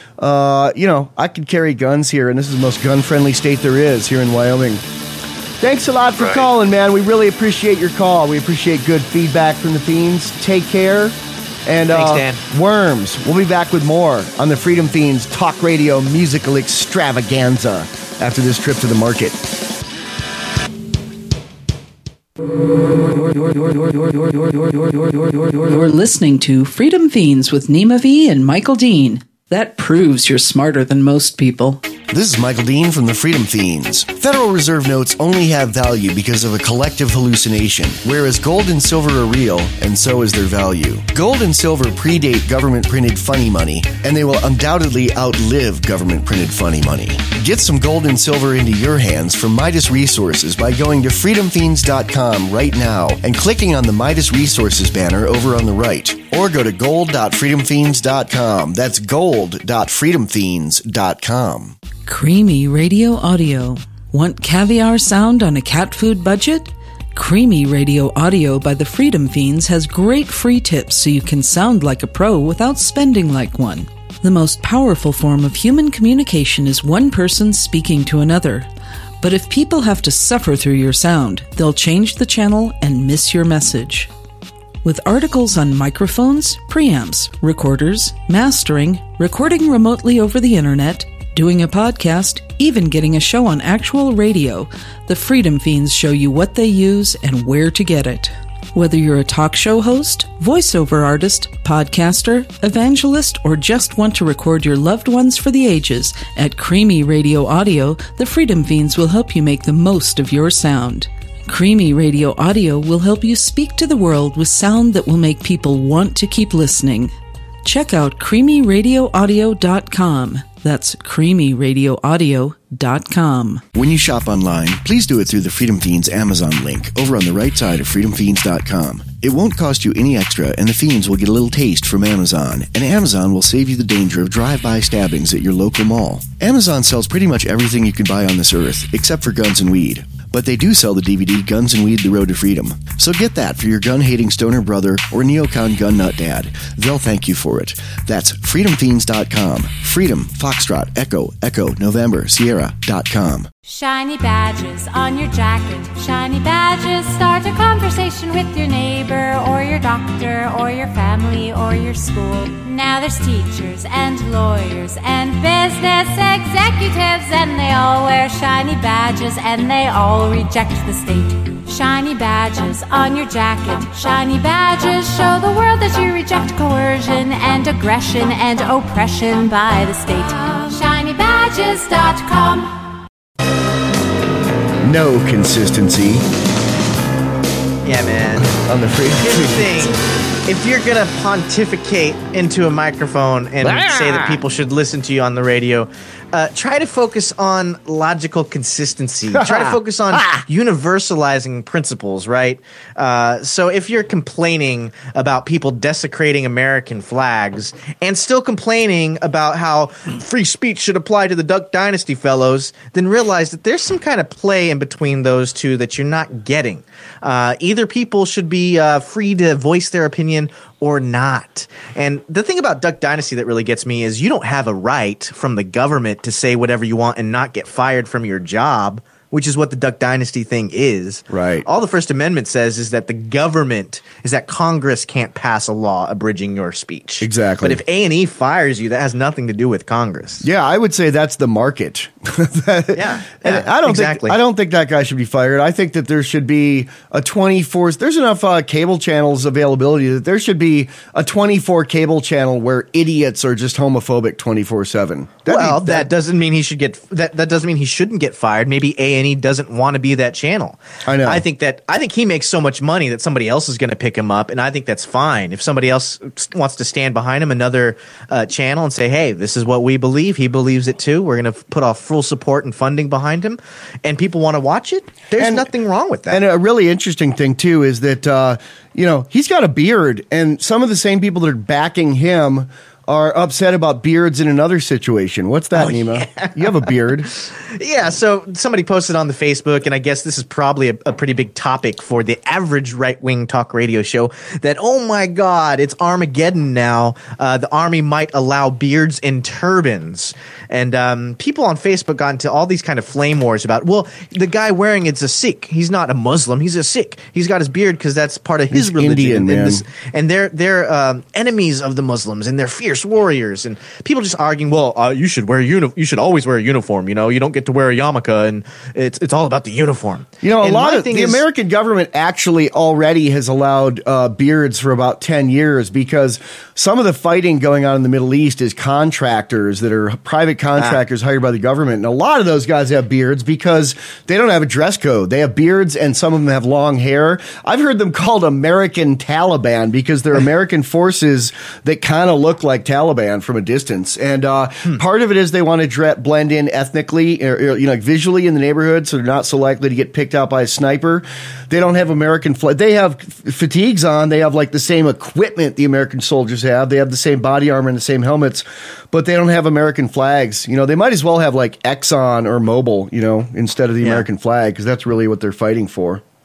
uh, you know, I can carry guns here, and this is the most gun-friendly state there is here in Wyoming. Thanks a lot for right. calling, man. We really appreciate your call. We appreciate good feedback from the Fiends. Take care. And uh, Thanks, Dan. Worms. We'll be back with more on the Freedom Fiends Talk Radio Musical Extravaganza after this trip to the market. You're listening to Freedom Fiends with Nima V and Michael Dean. That proves you're smarter than most people. This is Michael Dean from the Freedom Fiends. Federal Reserve notes only have value because of a collective hallucination, whereas gold and silver are real, and so is their value. Gold and silver predate government-printed funny money, and they will undoubtedly outlive government-printed funny money. Get some gold and silver into your hands from Midas Resources by going to freedom fiends dot com right now and clicking on the Midas Resources banner over on the right. Or go to gold dot freedom fiends dot com. That's gold dot freedom fiends dot com. Creamy radio audio. Want caviar sound on a cat food budget? Creamy Radio Audio by the Freedom Fiends has great free tips so you can sound like a pro without spending like one. The most powerful form of human communication is one person speaking to another. But if people have to suffer through your sound, they'll change the channel and miss your message. With articles on microphones, preamps, recorders, mastering, recording remotely over the internet, doing a podcast, even getting a show on actual radio, the Freedom Fiends show you what they use and where to get it. Whether you're a talk show host, voiceover artist, podcaster, evangelist, or just want to record your loved ones for the ages, at Creamy Radio Audio, the Freedom Fiends will help you make the most of your sound. Creamy Radio Audio will help you speak to the world with sound that will make people want to keep listening. Check out creamy radio audio dot com. That's creamy radio audio dot com. When you shop online, please do it through the Freedom Fiends Amazon link over on the right side of freedom fiends dot com. It won't cost you any extra, and the Fiends will get a little taste from Amazon, and Amazon will save you the danger of drive-by stabbings at your local mall. Amazon sells pretty much everything you can buy on this earth, except for guns and weed. But they do sell the D V D Guns and Weed, The Road to Freedom. So get that for your gun-hating stoner brother or neocon gun nut dad. They'll thank you for it. That's freedom fiends dot com. Freedom, Foxtrot, Echo, Echo, November, Sierra dot com. Shiny badges on your jacket. Shiny badges start a conversation with your neighbor or your doctor or your family or your school. Now there's teachers and lawyers and business executives, and they all wear shiny badges and they all reject the state. Shiny badges on your jacket. Shiny badges show the world that you reject coercion and aggression and oppression by the state. shiny badges dot com. No consistency. Yeah, man. On the free. Here's the thing. If you're going to pontificate into a microphone and say that people should listen to you on the radio, uh, try to focus on logical consistency. Try to focus on universalizing principles, right? Uh, so if you're complaining about people desecrating American flags and still complaining about how free speech should apply to the Duck Dynasty fellows, then realize that there's some kind of play in between those two that you're not getting. Uh, either people should be uh, free to voice their opinion or not. And the thing about Duck Dynasty that really gets me is you don't have a right from the government to say whatever you want and not get fired from your job, which is what the Duck Dynasty thing is. Right. All the First Amendment says is that the government, is that Congress can't pass a law abridging your speech. Exactly. But if A and E fires you, that has nothing to do with Congress. Yeah, I would say that's the market. yeah, and yeah, I don't exactly. think I don't think that guy should be fired. I think that there should be a twenty-four. There's enough uh, cable channels availability that there should be a twenty-four cable channel where idiots are just homophobic twenty-four seven. Well, that, that doesn't mean he should get that. That doesn't mean he shouldn't get fired. Maybe A and E doesn't want to be that channel. I know. I think that I think he makes so much money that somebody else is going to pick him up, and I think that's fine. If somebody else wants to stand behind him, another uh, channel, and say, "Hey, this is what we believe. He believes it too. We're going to put off full support and funding behind him," and people want to watch it. There's and, nothing wrong with that. And a really interesting thing too is that uh, you know he's got a beard, and some of the same people that are backing him are upset about beards in another situation. What's that, oh, Nima? Yeah. You have a beard. Yeah, so somebody posted on the Facebook, and I guess this is probably a, a pretty big topic for the average right-wing talk radio show, that, oh my God, it's Armageddon now. Uh, the Army might allow beards and turbans. And um, people on Facebook got into all these kind of flame wars about, well, the guy wearing it's a Sikh. He's not a Muslim. He's a Sikh. He's got his beard because that's part of his He's religion. Indian, and, man. this, and they're, they're um, enemies of the Muslims, and they're fierce warriors. And people just arguing, well, uh, you should wear a uni- you should always wear a uniform. You know, you don't get to wear a yarmulke, and it's it's all about the uniform. You know, a and lot of thing the is, American government actually already has allowed uh, beards for about ten years because some of the fighting going on in the Middle East is contractors that are private contractors ah. hired by the government. And a lot of those guys have beards because they don't have a dress code. They have beards, and some of them have long hair. I've heard them called American Taliban because they're American forces that kind of look like Taliban from a distance. And uh, hmm. part of it is they want to dre- blend in ethnically, or, or, you know, like visually in the neighborhood, so they're not so likely to get picked out by a sniper. They don't have American flag. They have f- fatigues on. They have like the same equipment the American soldiers have. They have the same body armor and the same helmets, but they don't have American flags. You know, they might as well have like Exxon or Mobil, you know, instead of the yeah. American flag, because that's really what they're fighting for.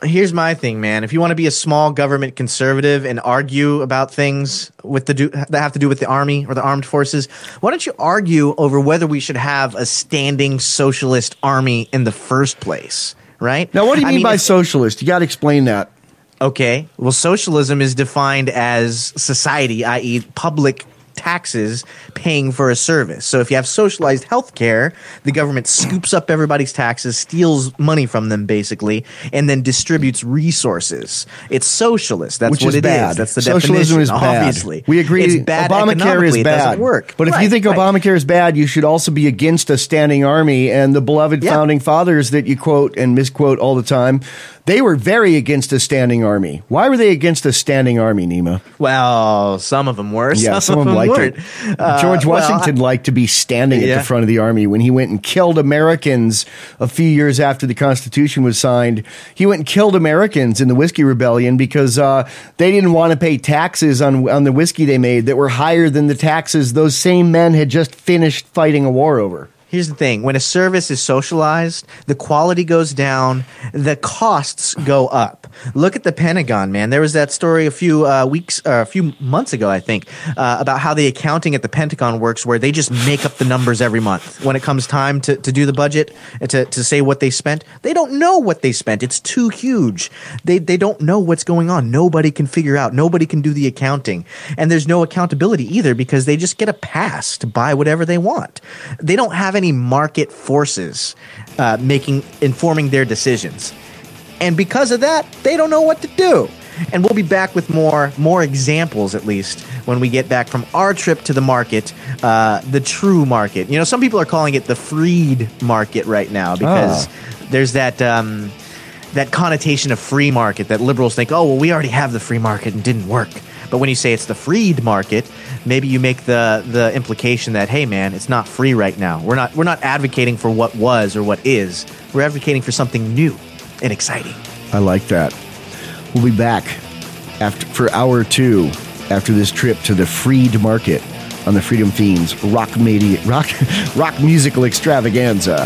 here's my thing, man. If you want to be a small government conservative and argue about things with the do, that have to do with the army or the armed forces, why don't you argue over whether we should have a standing socialist army in the first place, right? Now, what do you I mean, mean by if, socialist? You got to explain that. Okay. Well, socialism is defined as society, that is public taxes paying for a service. So if you have socialized health care, the government scoops up everybody's taxes, steals money from them basically, and then distributes resources. It's socialist. That's Which what is it bad. is. That's the Socialism definition, is bad. obviously. We agree. It's bad Obamacare is economically. It bad. doesn't work. But if Right, you think right. Obamacare is bad, you should also be against a standing army. And the beloved Yeah. founding fathers that you quote and misquote all the time, they were very against a standing army. Why were they against a standing army, Nima? Well, some of them were. Yeah, some, some of them them liked weren't. it. Uh, George well, Washington liked to be standing at Yeah. the front of the army when he went and killed Americans a few years after the Constitution was signed. He went and killed Americans in the Whiskey Rebellion because uh, they didn't want to pay taxes on on the whiskey they made that were higher than the taxes those same men had just finished fighting a war over. Here's the thing. When a service is socialized, the quality goes down, the costs go up. Look at the Pentagon, man. There was that story a few uh, weeks, uh, a few months ago, I think, uh, about how the accounting at the Pentagon works, where they just make up the numbers every month. When it comes time to, to do the budget, and to, to say what they spent, they don't know what they spent. It's too huge. They, they don't know what's going on. Nobody can figure out. Nobody can do the accounting. And there's no accountability either because they just get a pass to buy whatever they want. They don't have any market forces uh, making informing their decisions, and because of that, they don't know what to do. And we'll be back with more more examples, at least when we get back from our trip to the market, uh, the true market. You know, some people are calling it the freed market right now because Ah. there's that. Um, that connotation of free market that liberals think, oh, well, we already have the free market and it didn't work. But when you say it's the freed market, maybe you make the the implication that, hey, man, it's not free right now. We're not we're not advocating for what was or what is. We're advocating for something new and exciting. I like that. We'll be back after for hour two after this trip to the freed market on the Freedom Fiends rock media, rock rock musical extravaganza.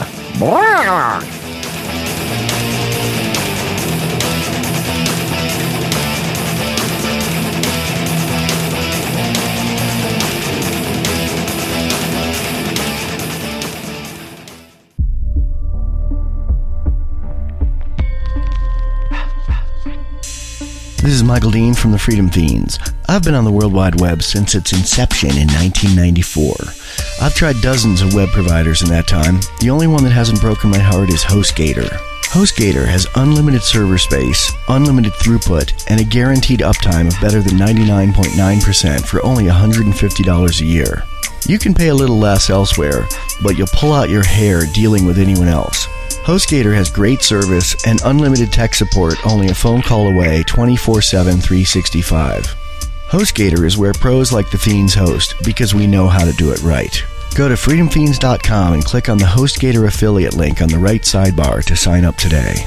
This is Michael Dean from the Freedom Fiends. I've been on the World Wide Web since its inception in nineteen ninety-four. I've tried dozens of web providers in that time. The only one that hasn't broken my heart is HostGator. HostGator has unlimited server space, unlimited throughput, and a guaranteed uptime of better than ninety-nine point nine percent for only one hundred fifty dollars a year. You can pay a little less elsewhere, but you'll pull out your hair dealing with anyone else. HostGator has great service and unlimited tech support only a phone call away twenty-four seven, three sixty-five. HostGator is where pros like the Fiends host because we know how to do it right. Go to freedom fiends dot com and click on the HostGator affiliate link on the right sidebar to sign up today.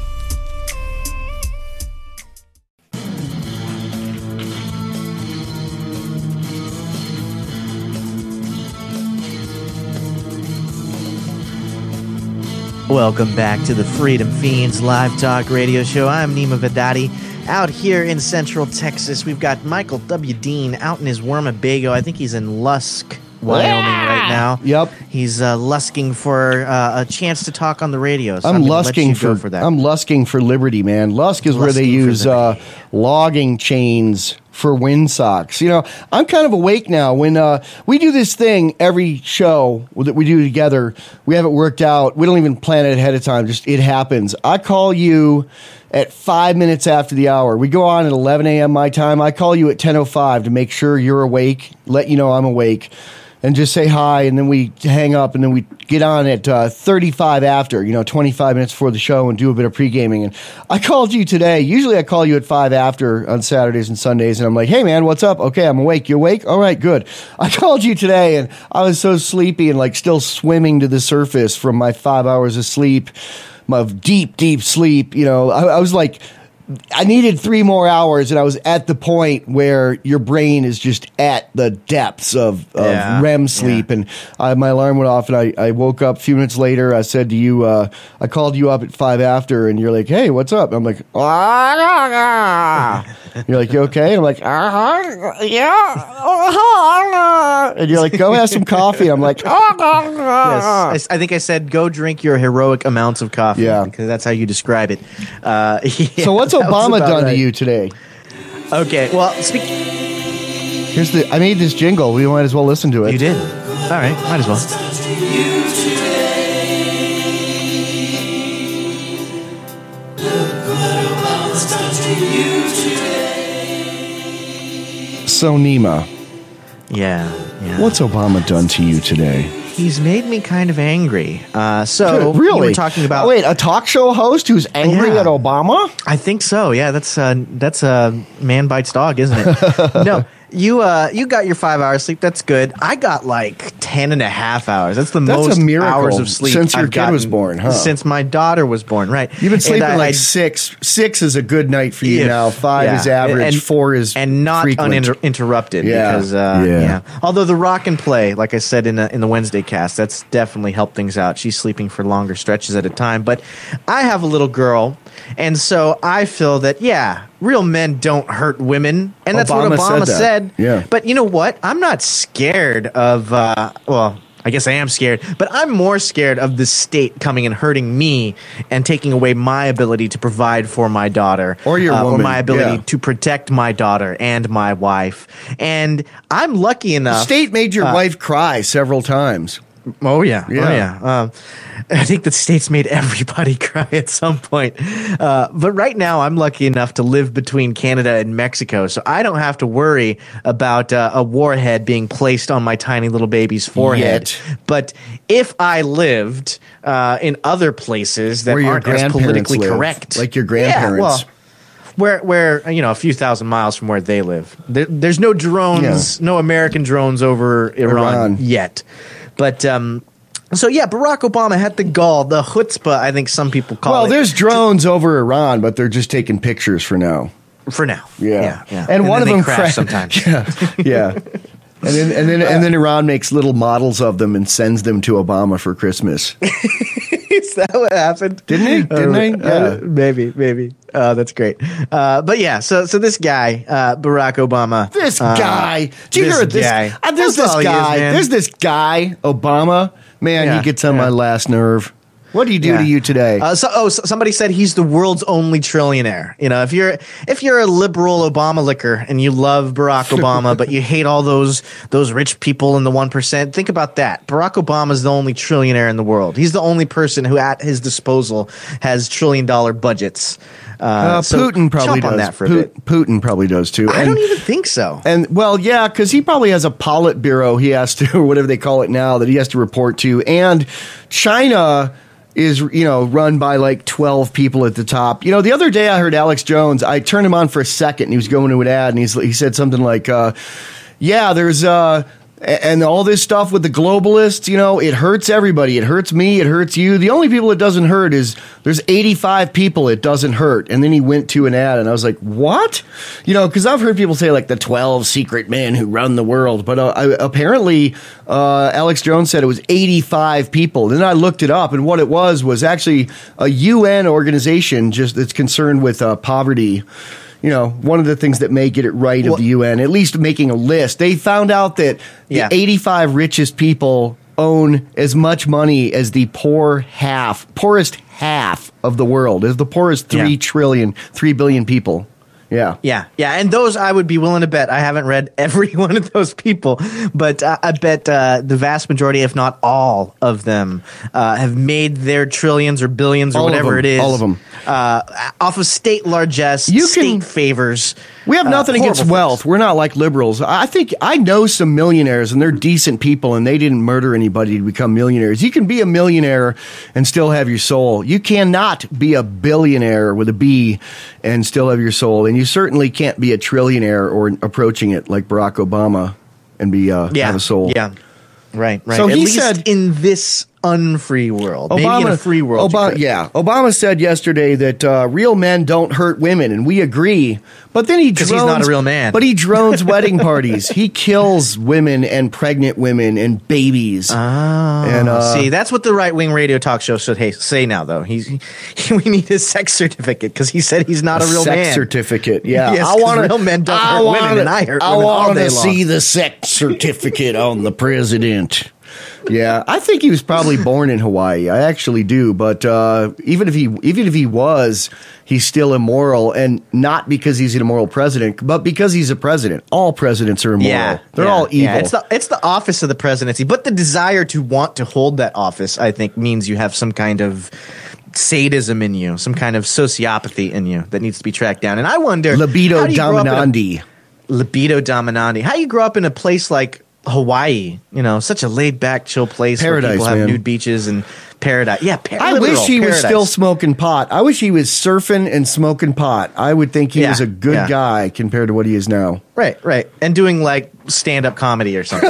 Welcome back to the Freedom Fiends live talk radio show. I'm Nima Vedati. Out here in Central Texas, we've got Michael W. Dean out in his Wormabago. I think he's in Lusk, Wyoming right now. Yep. He's uh, lusking for uh, a chance to talk on the radio. So I'm, I'm gonna let lusking you for, go for that. I'm lusking for liberty, man. Lusk is where they Lusking for use uh, logging chains for windsocks. You know, I'm kind of awake now. When uh, we do this thing every show that we do together, we have it worked out. We don't even plan it ahead of time. Just it happens. I call you at five minutes after the hour. We go on at eleven a.m. my time. I call you at ten oh five to make sure you're awake, let you know I'm awake, and just say hi, and then we hang up, and then we get on at uh, thirty-five after, you know, twenty-five minutes before the show and do a bit of pre-gaming. And I called you today. Usually I call you at five after on Saturdays and Sundays, and I'm like, hey, man, what's up? Okay, I'm awake. You awake? All right, good. I called you today, and I was so sleepy and, like, still swimming to the surface from my five hours of sleep, my deep, deep sleep. You know, I, I was, like, I needed three more hours, and I was at the point where your brain is just at the depths of, of Yeah, R E M sleep. yeah. And uh, my alarm went off, and I, I woke up a few minutes later. I said to you, uh, I called you up at five after, and you're like, hey, what's up? I'm like, ah. You're like, you okay? And I'm like, uh-huh, yeah. And you're like, go have some coffee. I'm like, ah. Yes. I, I think I said, go drink your heroic amounts of coffee. Yeah. Because that's how you describe it. Uh, yeah, So what's that was Obama about done right. to you today? Okay, well, speak. Here's the. I made this jingle. We might as well listen to it. You did. All right, might as well. So Nima, Yeah, yeah. what's Obama done to you today? He's made me kind of angry. Uh, so really? you were talking about. Oh, wait, a talk show host who's angry Yeah. at Obama? I think so. Yeah, that's uh, that's a uh, man bites dog, isn't it? No, you uh, you got your five hours sleep. That's good. I got like ten and a half hours. That's the That's a most miracle hours of sleep since your I've kid was gotten born, huh? Since my daughter was born, right? You've been sleeping And I- like I- six. Six is a good night for you If- now. Five yeah. is average. And- Four is and not frequent. uninterrupted. Yeah. Because uh, Yeah. yeah. Although the rock and play, like I said in the, in the Wednesday cast, that's definitely helped things out. She's sleeping for longer stretches at a time. But I have a little girl, and so I feel that yeah, real men don't hurt women, and that's Obama what Obama said said. that. Yeah. But you know what? I'm not scared of. Uh, well. I guess I am scared, but I'm more scared of the state coming and hurting me and taking away my ability to provide for my daughter, Or your uh, or woman, my ability yeah. to protect my daughter and my wife. And I'm lucky The enough. state made your uh, wife cry several times. Oh yeah, Yeah. oh yeah. Um, I think the state's made everybody cry at some point. Uh, but right now, I'm lucky enough to live between Canada and Mexico, so I don't have to worry about uh, a warhead being placed on my tiny little baby's forehead. Yet. But if I lived uh, in other places that Where your aren't as grandparents politically live, correct, like your Yeah, grandparents. well, where where you know a few thousand miles from where they live, there, there's no drones, no American drones over Iran, Iran. yet. But um, so yeah, Barack Obama had the gall, the chutzpah, I think some people call Well, it. there's drones over Iran, but they're just taking pictures for now. for now. Yeah, yeah, yeah. And, one then of they them crash cra- sometimes. Yeah, yeah. And then and then and then Iran makes little models of them and sends them to Obama for Christmas. Is that what happened? Didn't he? Didn't Uh, he? uh, Yeah. maybe, maybe. Uh, that's great. Uh, but yeah, so so this guy, uh, Barack Obama. This uh, guy. Do you this hear this? guy. Uh, there's That's this all he is, guy. man. There's this guy, Obama. Man, Yeah, he gets on yeah. my last nerve. What do you do Yeah. to you today? Uh, so, oh, so somebody said he's the world's only trillionaire. You know, if you're if you're a liberal Obama licker and you love Barack Obama, but you hate all those those rich people in the one percent, think about that. Barack Obama is the only trillionaire in the world. He's the only person who, at his disposal, has trillion dollar budgets. Uh, Uh, so Putin probably chomp does. on that for a Pu- bit. Putin probably does too. I And- don't even think so. And well, yeah, because he probably has a Politburo he has to, or whatever they call it now, that he has to report to. And China is, you know, run by like twelve people at the top. You know, the other day I heard Alex Jones, I turned him on for a second and he was going to an ad and he's, he said something like, uh, yeah, there's, uh, and all this stuff with the globalists, you know, it hurts everybody. It hurts me. It hurts you. The only people it doesn't hurt is there's eighty-five people it doesn't hurt. And then he went to an ad and I was like, what? You know, because I've heard people say like the twelve secret men who run the world. But uh, I, apparently uh, Alex Jones said it was eighty-five people. Then I looked it up and what it was was actually a U N organization just that's concerned with uh, poverty. You know, one of the things that may get it right Well- of the U N, at least making a list. They found out that Yeah. the eighty-five richest people own as much money as the poor half, poorest half of the world, as the poorest three Yeah. trillion, three billion people. Yeah. Yeah, yeah, and those I would be willing to bet. I haven't read every one of those people, but uh, I bet uh, the vast majority, if not all of them, uh, have made their trillions or billions or All of whatever them, it is, all of them. uh, off of state largesse, You state can- favors. We have uh, nothing against horrible wealth. things. We're not like liberals. I think I know some millionaires and they're decent people and they didn't murder anybody to become millionaires. You can be a millionaire and still have your soul. You cannot be a billionaire with a B and still have your soul. And you certainly can't be a trillionaire or approaching it like Barack Obama and be uh, Yeah, have a soul. yeah, right, right. So At he least said- in this unfree world. Maybe in a free world. Obama, yeah. Obama said yesterday that uh, real men don't hurt women, and we agree. But then he drones. He's not a real man. But he drones wedding parties. He kills women and pregnant women and babies. Oh, and, uh, see, that's what the right wing radio talk show should hey, say now. Though he's he, we need his sex certificate because he said he's not a, a real sex man. Sex certificate. Yeah, yes, I want real men don't I hurt wanna, women, and I hurt I women all want day to long. see the sex certificate on the president. Yeah, I think he was probably born in Hawaii. I actually do, but uh, even if he even if he was, he's still immoral, and not because he's an immoral president, but because he's a president. All presidents are immoral. Yeah, They're yeah, all evil. Yeah. It's the it's the office of the presidency, but the desire to want to hold that office, I think, means you have some kind of sadism in you, some kind of sociopathy in you that needs to be tracked down. And I wonder, libido how do you grow up in a- dominandi. libido dominandi. How you grow up in a place like Hawaii, you know, such a laid back, chill place Paradise, where people have man. nude beaches and paradise. Yeah, par- I literal wish he paradise. was still smoking pot. I wish he was surfing and smoking pot. I would think he Yeah, was a good yeah. guy compared to what he is now. Right, right, and doing like stand up comedy or something.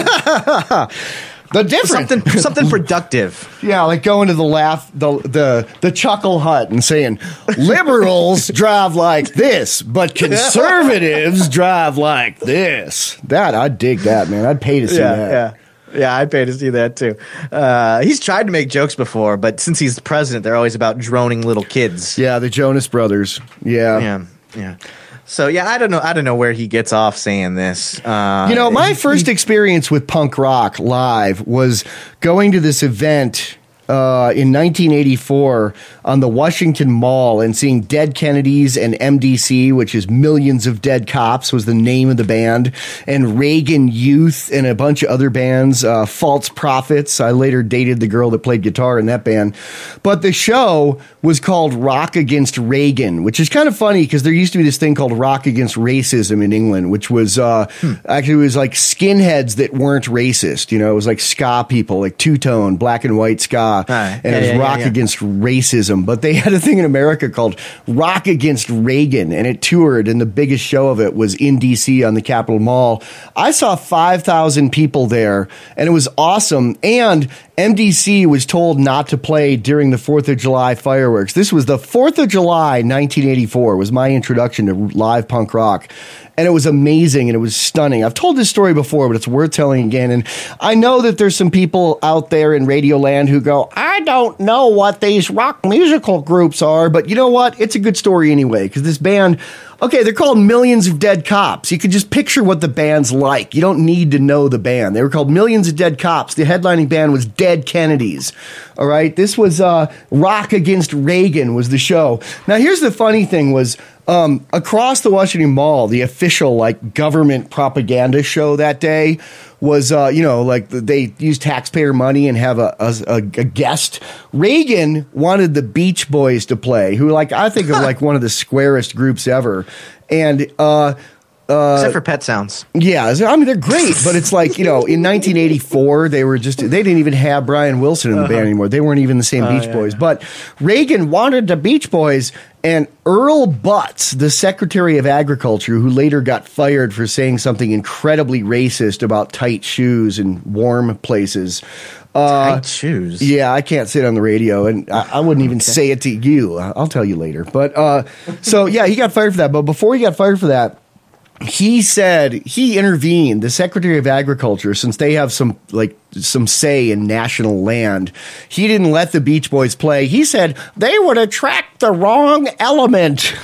The difference, something, something productive. Yeah, like going to the laugh, the the the chuckle hut and saying, liberals drive like this, but conservatives drive like this. That I'd dig that, man. I'd pay to see Yeah, that. yeah. Yeah, I'd pay to see that too. Uh, he's tried to make jokes before, but since he's the president, they're always about droning little kids. Yeah, the Jonas Brothers. Yeah. Yeah, yeah. So yeah, I don't know. I don't know where he gets off saying this. Uh, You know, my he- first experience with punk rock live was going to this event uh, in nineteen eighty-four on the Washington Mall and seeing Dead Kennedys and M D C, which is Millions of Dead Cops, was the name of the band, and Reagan Youth and a bunch of other bands, uh, False Prophets. I later dated the girl that played guitar in that band. But the show was called Rock Against Reagan, which is kind of funny because there used to be this thing called Rock Against Racism in England, which was uh, hmm. actually it was like skinheads that weren't racist. You know, it was like ska people, like two-tone, black and white ska. Right. And Yeah, it was yeah, Rock yeah, yeah. Against Racism. But they had a thing in America called Rock Against Reagan, and it toured, and the biggest show of it was in D C on the Capitol Mall. I saw five thousand people there, and it was awesome. And M D C was told not to play during the fourth of July fireworks. This was the fourth of July, nineteen eighty-four, was my introduction to live punk rock. And it was amazing, and it was stunning. I've told this story before, but it's worth telling again. And I know that there's some people out there in Radio Land who go, I don't know what these rock musical groups are, but you know what? It's a good story anyway, because this band, okay, they're called Millions of Dead Cops. You can just picture what the band's like. You don't need to know the band. They were called Millions of Dead Cops. The headlining band was Dead Kennedys. All right, this was uh, Rock Against Reagan was the show. Now, here's the funny thing was, Um, across the Washington Mall, the official like government propaganda show that day was, uh, you know, like they use taxpayer money and have a, a, a guest. Reagan wanted the Beach Boys to play, who like I think of like one of the squarest groups ever, and uh, uh, except for Pet Sounds. yeah, I mean they're great, but it's like you know in nineteen eighty-four they were just they didn't even have Brian Wilson in the Uh-huh. band anymore. They weren't even the same Oh, Beach yeah, Boys, yeah. but Reagan wanted the Beach Boys. And Earl Butz, the Secretary of Agriculture, who later got fired for saying something incredibly racist about tight shoes and warm places. Uh, Tight shoes. Yeah, I can't say it on the radio, and I, I wouldn't even say it to you. I'll tell you later. But uh, so, yeah, he got fired for that. But before he got fired for that, he said he intervened, the Secretary of Agriculture, since they have some like some say in national land. He didn't let the Beach Boys play. He said they would attract the wrong element.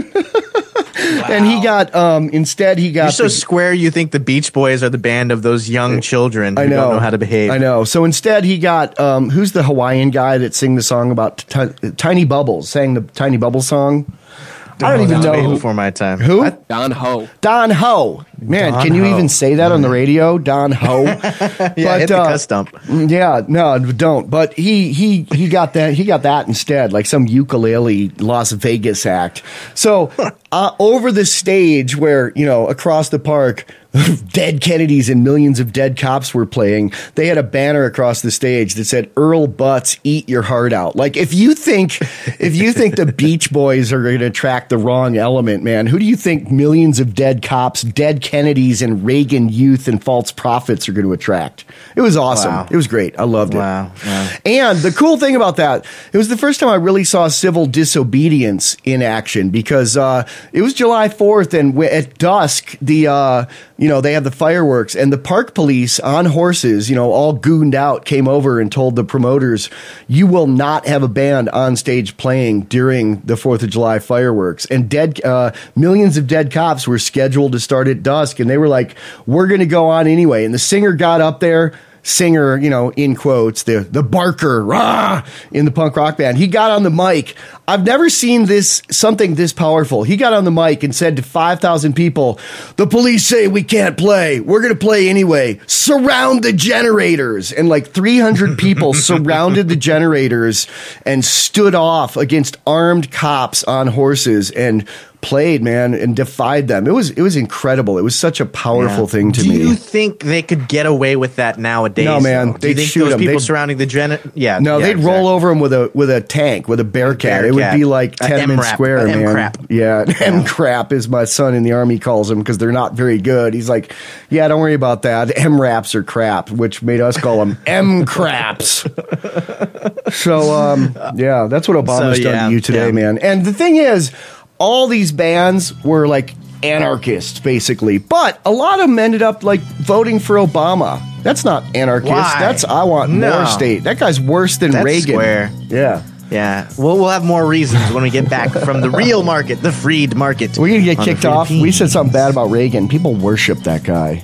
Wow. And he got um instead he got You're so the, square. You think the Beach Boys are the band of those young children who I know, don't know how to behave. I know. So instead he got um who's the Hawaiian guy that sing the song about t- Tiny Bubbles, sang the Tiny Bubbles song? I don't even know Way who. before my time. Who? I- Don Ho. Don Ho. Man, Don can you Ho. even say that on the radio? Don Ho. yeah, But, hit the uh, cuss dump. Yeah, no, don't. But he he he got that he got that instead, like some ukulele Las Vegas act. So uh, over the stage where, you know, across the park, Dead Kennedys and Millions of Dead Cops were playing, they had a banner across the stage that said Earl Butts, eat your heart out. Like, if you think if you think the Beach Boys are going to attract the wrong element, man, who do you think Millions of Dead Cops, Dead Kennedys, and Reagan Youth and False Prophets are going to attract? It was awesome. Wow. It was great. I loved it. Wow. Wow. And the cool thing about that, it was the first time I really saw civil disobedience in action, because uh, it was July fourth, and w- at dusk, the uh, you know, they have the fireworks, and the park police on horses, you know, all gooned out, came over and told the promoters, you will not have a band on stage playing during the fourth of July fireworks. And dead uh, Millions of Dead Cops were scheduled to start at dusk, and they were like, we're going to go on anyway. And the singer got up there, singer, you know, in quotes, the the barker, rah, in the punk rock band. He got on the mic. I've never seen this, something this powerful. He got on the mic and said to five thousand people, the police say we can't play. We're going to play anyway. Surround the generators. And like three hundred people surrounded the generators and stood off against armed cops on horses and played, man, and defied them. It was it was incredible. It was such a powerful Yeah. thing to Do me. you think they could get away with that nowadays? No, man. though? Do you They'd think shoot those 'em. people They'd- surrounding the gen? Yeah. No, yeah, they'd exactly. roll over him with a with a tank, with a Bearcat. It would Bearcat. be like A Tenement M-rap, Square, a man. M-crap. Yeah, M-crap is my son in the Army calls them, because they're not very good. He's like, yeah, don't worry about that. M-raps are crap, which made us call them M-craps. So, um, yeah, that's what Obama's So, done yeah, to you today, yeah. man. And the thing is, all these bands were like anarchists, basically, but a lot of them ended up like voting for Obama. That's not anarchist. Why? That's I want No. more state. That guy's worse than That's Reagan. square. Yeah. Yeah. We'll, we'll have more reasons when we get back from the real market, the freed market. We're going to get on the kicked off. We Philippines. said something bad about Reagan. People worship that guy.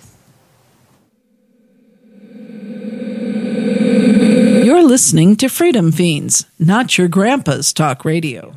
You're listening to Freedom Fiends, not your grandpa's talk radio.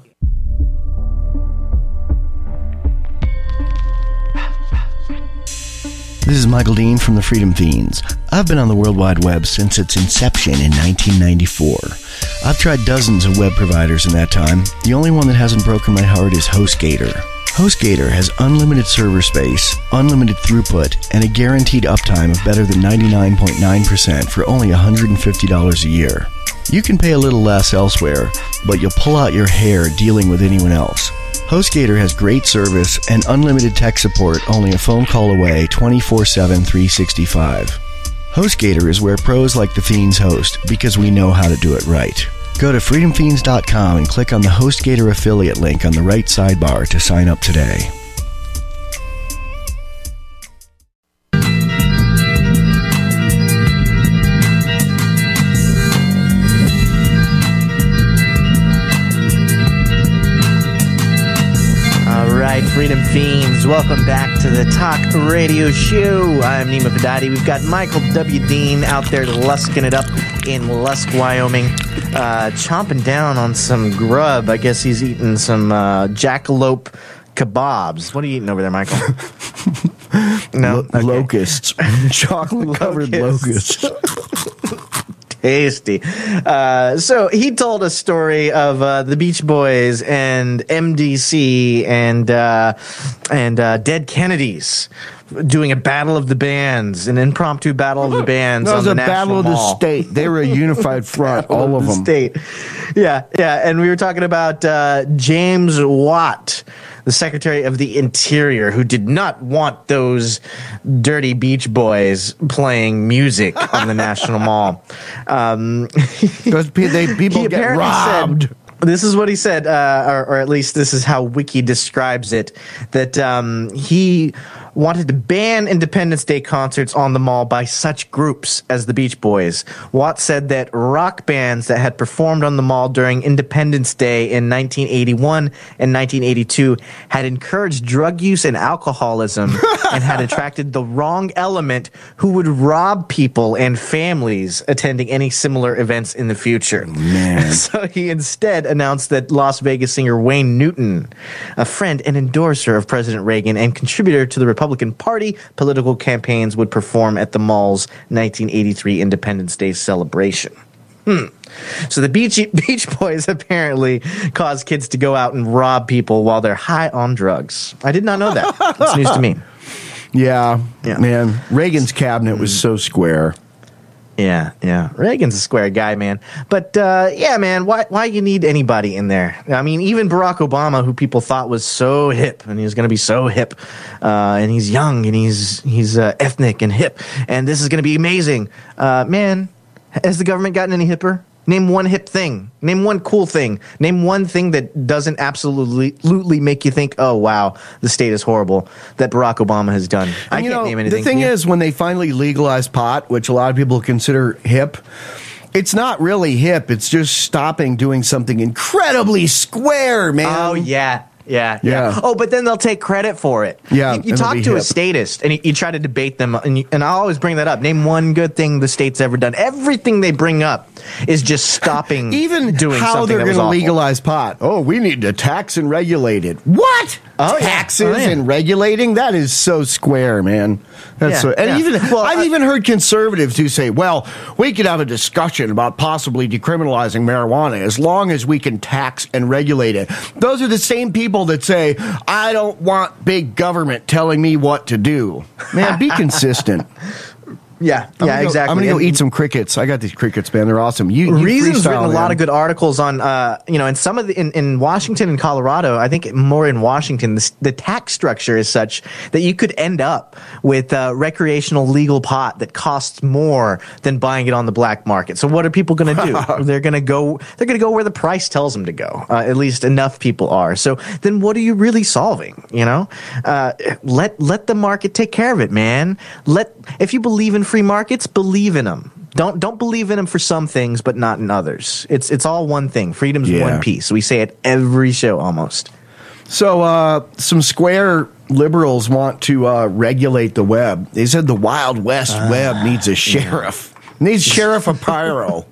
This is Michael Dean from the Freedom Fiends. I've been on the World Wide Web since its inception in nineteen ninety-four. I've tried dozens of web providers in that time. The only one that hasn't broken my heart is HostGator. HostGator has unlimited server space, unlimited throughput, and a guaranteed uptime of better than ninety-nine point nine percent for only one hundred fifty dollars a year. You can pay a little less elsewhere, but you'll pull out your hair dealing with anyone else. HostGator has great service and unlimited tech support only a phone call away twenty-four seven, three sixty-five. HostGator is where pros like the Fiends host, because we know how to do it right. Go to freedom fiends dot com and click on the HostGator affiliate link on the right sidebar to sign up today. All right, Freedom Fiends, welcome back to the Talk Radio Show. I'm Nima Vidadi. We've got Michael W. Dean out there lusking it up in Lusk, Wyoming, uh, chomping down on some grub. I guess he's eating some uh, jackalope kebabs. What are you eating over there, Michael? No, Lo- okay. Locusts. Chocolate covered Locusts. locusts. Tasty. Uh, so he told a story of uh, the Beach Boys and M D C and uh, and uh, Dead Kennedys doing a battle of the bands, an impromptu battle of the bands. That was on a the battle National of the Mall. state. They were a unified front, all of the them. State. Yeah, yeah. And we were talking about uh, James Watt, the Secretary of the Interior, who did not want those dirty Beach Boys playing music on the National Mall. Um, Because pe- they, people he get apparently robbed. said, this is what he said, uh, or, or at least this is how Wiki describes it, that um, he wanted to ban Independence Day concerts on the mall by such groups as the Beach Boys. Watt said that rock bands that had performed on the mall during Independence Day in nineteen eighty-one and nineteen eighty-two had encouraged drug use and alcoholism and had attracted the wrong element who would rob people and families attending any similar events in the future. Man. So he instead announced that Las Vegas singer Wayne Newton, a friend and endorser of President Reagan and contributor to the Republican Party political campaigns, would perform at the mall's nineteen eighty-three Independence Day celebration. Hmm. So the Beach, Beach Boys apparently caused kids to go out and rob people while they're high on drugs. I did not know that. It's news to me. Yeah, Yeah. man. Reagan's cabinet was so square. Yeah, yeah. Reagan's a square guy, man. But uh, yeah, man, why why you need anybody in there? I mean, even Barack Obama, who people thought was so hip, and he was going to be so hip, uh, and he's young, and he's he's uh, ethnic and hip, and this is going to be amazing. Uh, man, has the government gotten any hipper? Name one hip thing. Name one cool thing. Name one thing that doesn't absolutely, absolutely make you think, oh, wow, the state is horrible, that Barack Obama has done. I And, you can't know, name anything. the thing Can you? is, when they finally legalized pot, which a lot of people consider hip, it's not really hip. It's just stopping doing something incredibly square, man. Oh, yeah. Yeah, Yeah. yeah. Oh, but then they'll take credit for it. Yeah, You, and you it'll talk be to a hip. statist, and you, you try to debate them, and, you, and I always bring that up. Name one good thing the state's ever done. Everything they bring up is just stopping Even doing how something they're that was going to awful. legalize pot. Oh, we need to tax and regulate it. What? Oh, yeah. Taxes Oh, yeah. and regulating? That is so square, man. That's Yeah, so, and yeah. even Well, I've I- even heard conservatives who say, "Well, we could have a discussion about possibly decriminalizing marijuana as long as we can tax and regulate it." Those are the same people that say, "I don't want big government telling me what to do." Man, be consistent. Yeah, I'm yeah, gonna go- exactly. I'm going to go And- eat some crickets. I got these crickets, man. They're awesome. You, you Reason's freestyle, written a man. lot of good articles on, uh, you know, in some of the, in, in Washington and Colorado, I think more in Washington, the, the tax structure is such that you could end up with uh, recreational legal pot that costs more than buying it on the black market. So what are people going to do? They're going to go, they're going to go where the price tells them to go. Uh, at least enough people are. So then what are you really solving? You know, uh, let, let the market take care of it, man. Let, if you believe in free markets, believe in them. Don't don't believe in them for some things, but not in others. It's it's all one thing. Freedom's Yeah. one piece. We say it every show almost. So, uh, some square liberals want to uh, regulate the web. They said the Wild West Uh, web needs a sheriff. Needs Sheriff Apiro.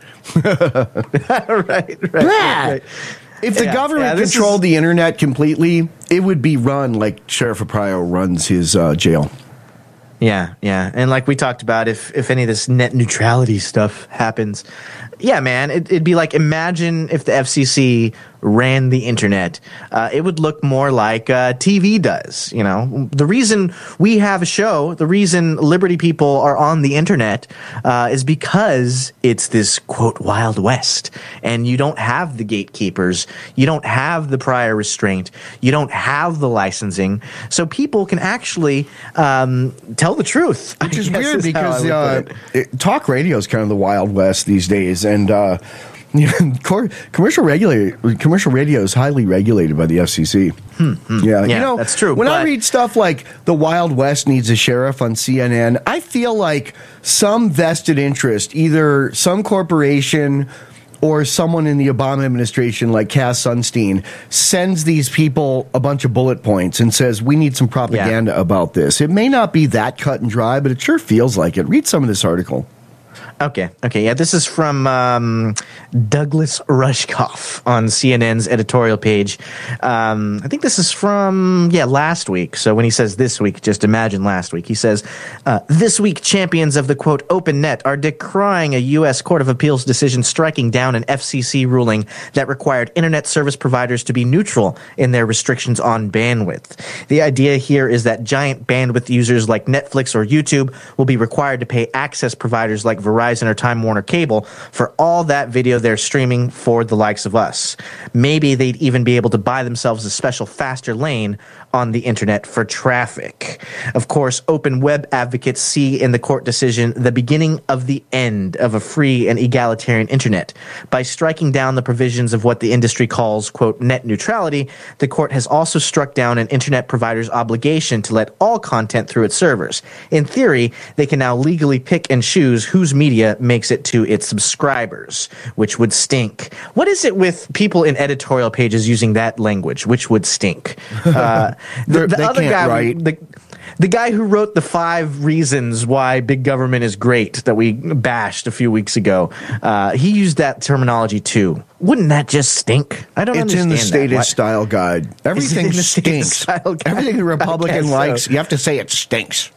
right, right, right. If the Yeah, government yeah, this controlled is- the internet completely, it would be run like Sheriff Apiro runs his uh, jail. Yeah, yeah. And like we talked about, if if any of this net neutrality stuff happens, yeah, man, it, it'd be like, imagine if the F C C ran the internet. Uh, it would look more like uh, T V does. You know, the reason we have a show, the reason Liberty people are on the internet uh, is because it's this, quote, Wild West. And you don't have the gatekeepers. You don't have the prior restraint. You don't have the licensing. So people can actually um, tell the truth. Which is I guess weird is how because I would uh, put it. it, talk radio is kind of the Wild West these days, and uh, you know, cor- commercial regulator, commercial radio is highly regulated by the F C C. Yeah, you Yeah, know, that's true, When I but- read stuff like the Wild West needs a sheriff on C N N, I feel like some vested interest, either some corporation or someone in the Obama administration like Cass Sunstein, sends these people a bunch of bullet points and says, we need some propaganda about this. It may not be that cut and dry, but it sure feels like it. Read some of this article. Okay. Okay. Yeah, this is from um, Douglas Rushkoff on C N N's editorial page. Um, I think this is from, yeah, last week. So when he says this week, just imagine last week. He says, uh, this week, champions of the, quote, open net are decrying a U S Court of Appeals decision striking down an F C C ruling that required internet service providers to be neutral in their restrictions on bandwidth. The idea here is that giant bandwidth users like Netflix or YouTube will be required to pay access providers like Verizon or Time Warner Cable for all that video they're streaming for the likes of us. Maybe they'd even be able to buy themselves a special faster lane on the internet for traffic. Of course, open web advocates see in the court decision the beginning of the end of a free and egalitarian internet. By striking down the provisions of what the industry calls, quote, net neutrality, the court has also struck down an internet provider's obligation to let all content through its servers. In theory, they can now legally pick and choose whose media makes it to its subscribers, which would stink. What is it with people in editorial pages using that language, which would stink? Uh, the the They other can't guy, write. the, the guy who wrote the five reasons why big government is great that we bashed a few weeks ago, uh, he used that terminology too. Wouldn't that just stink? I don't It's understand in the that. statist Why- style guide. Everything in the statist stinks. style guide? Everything the I Republican guess so. likes, you have to say it stinks.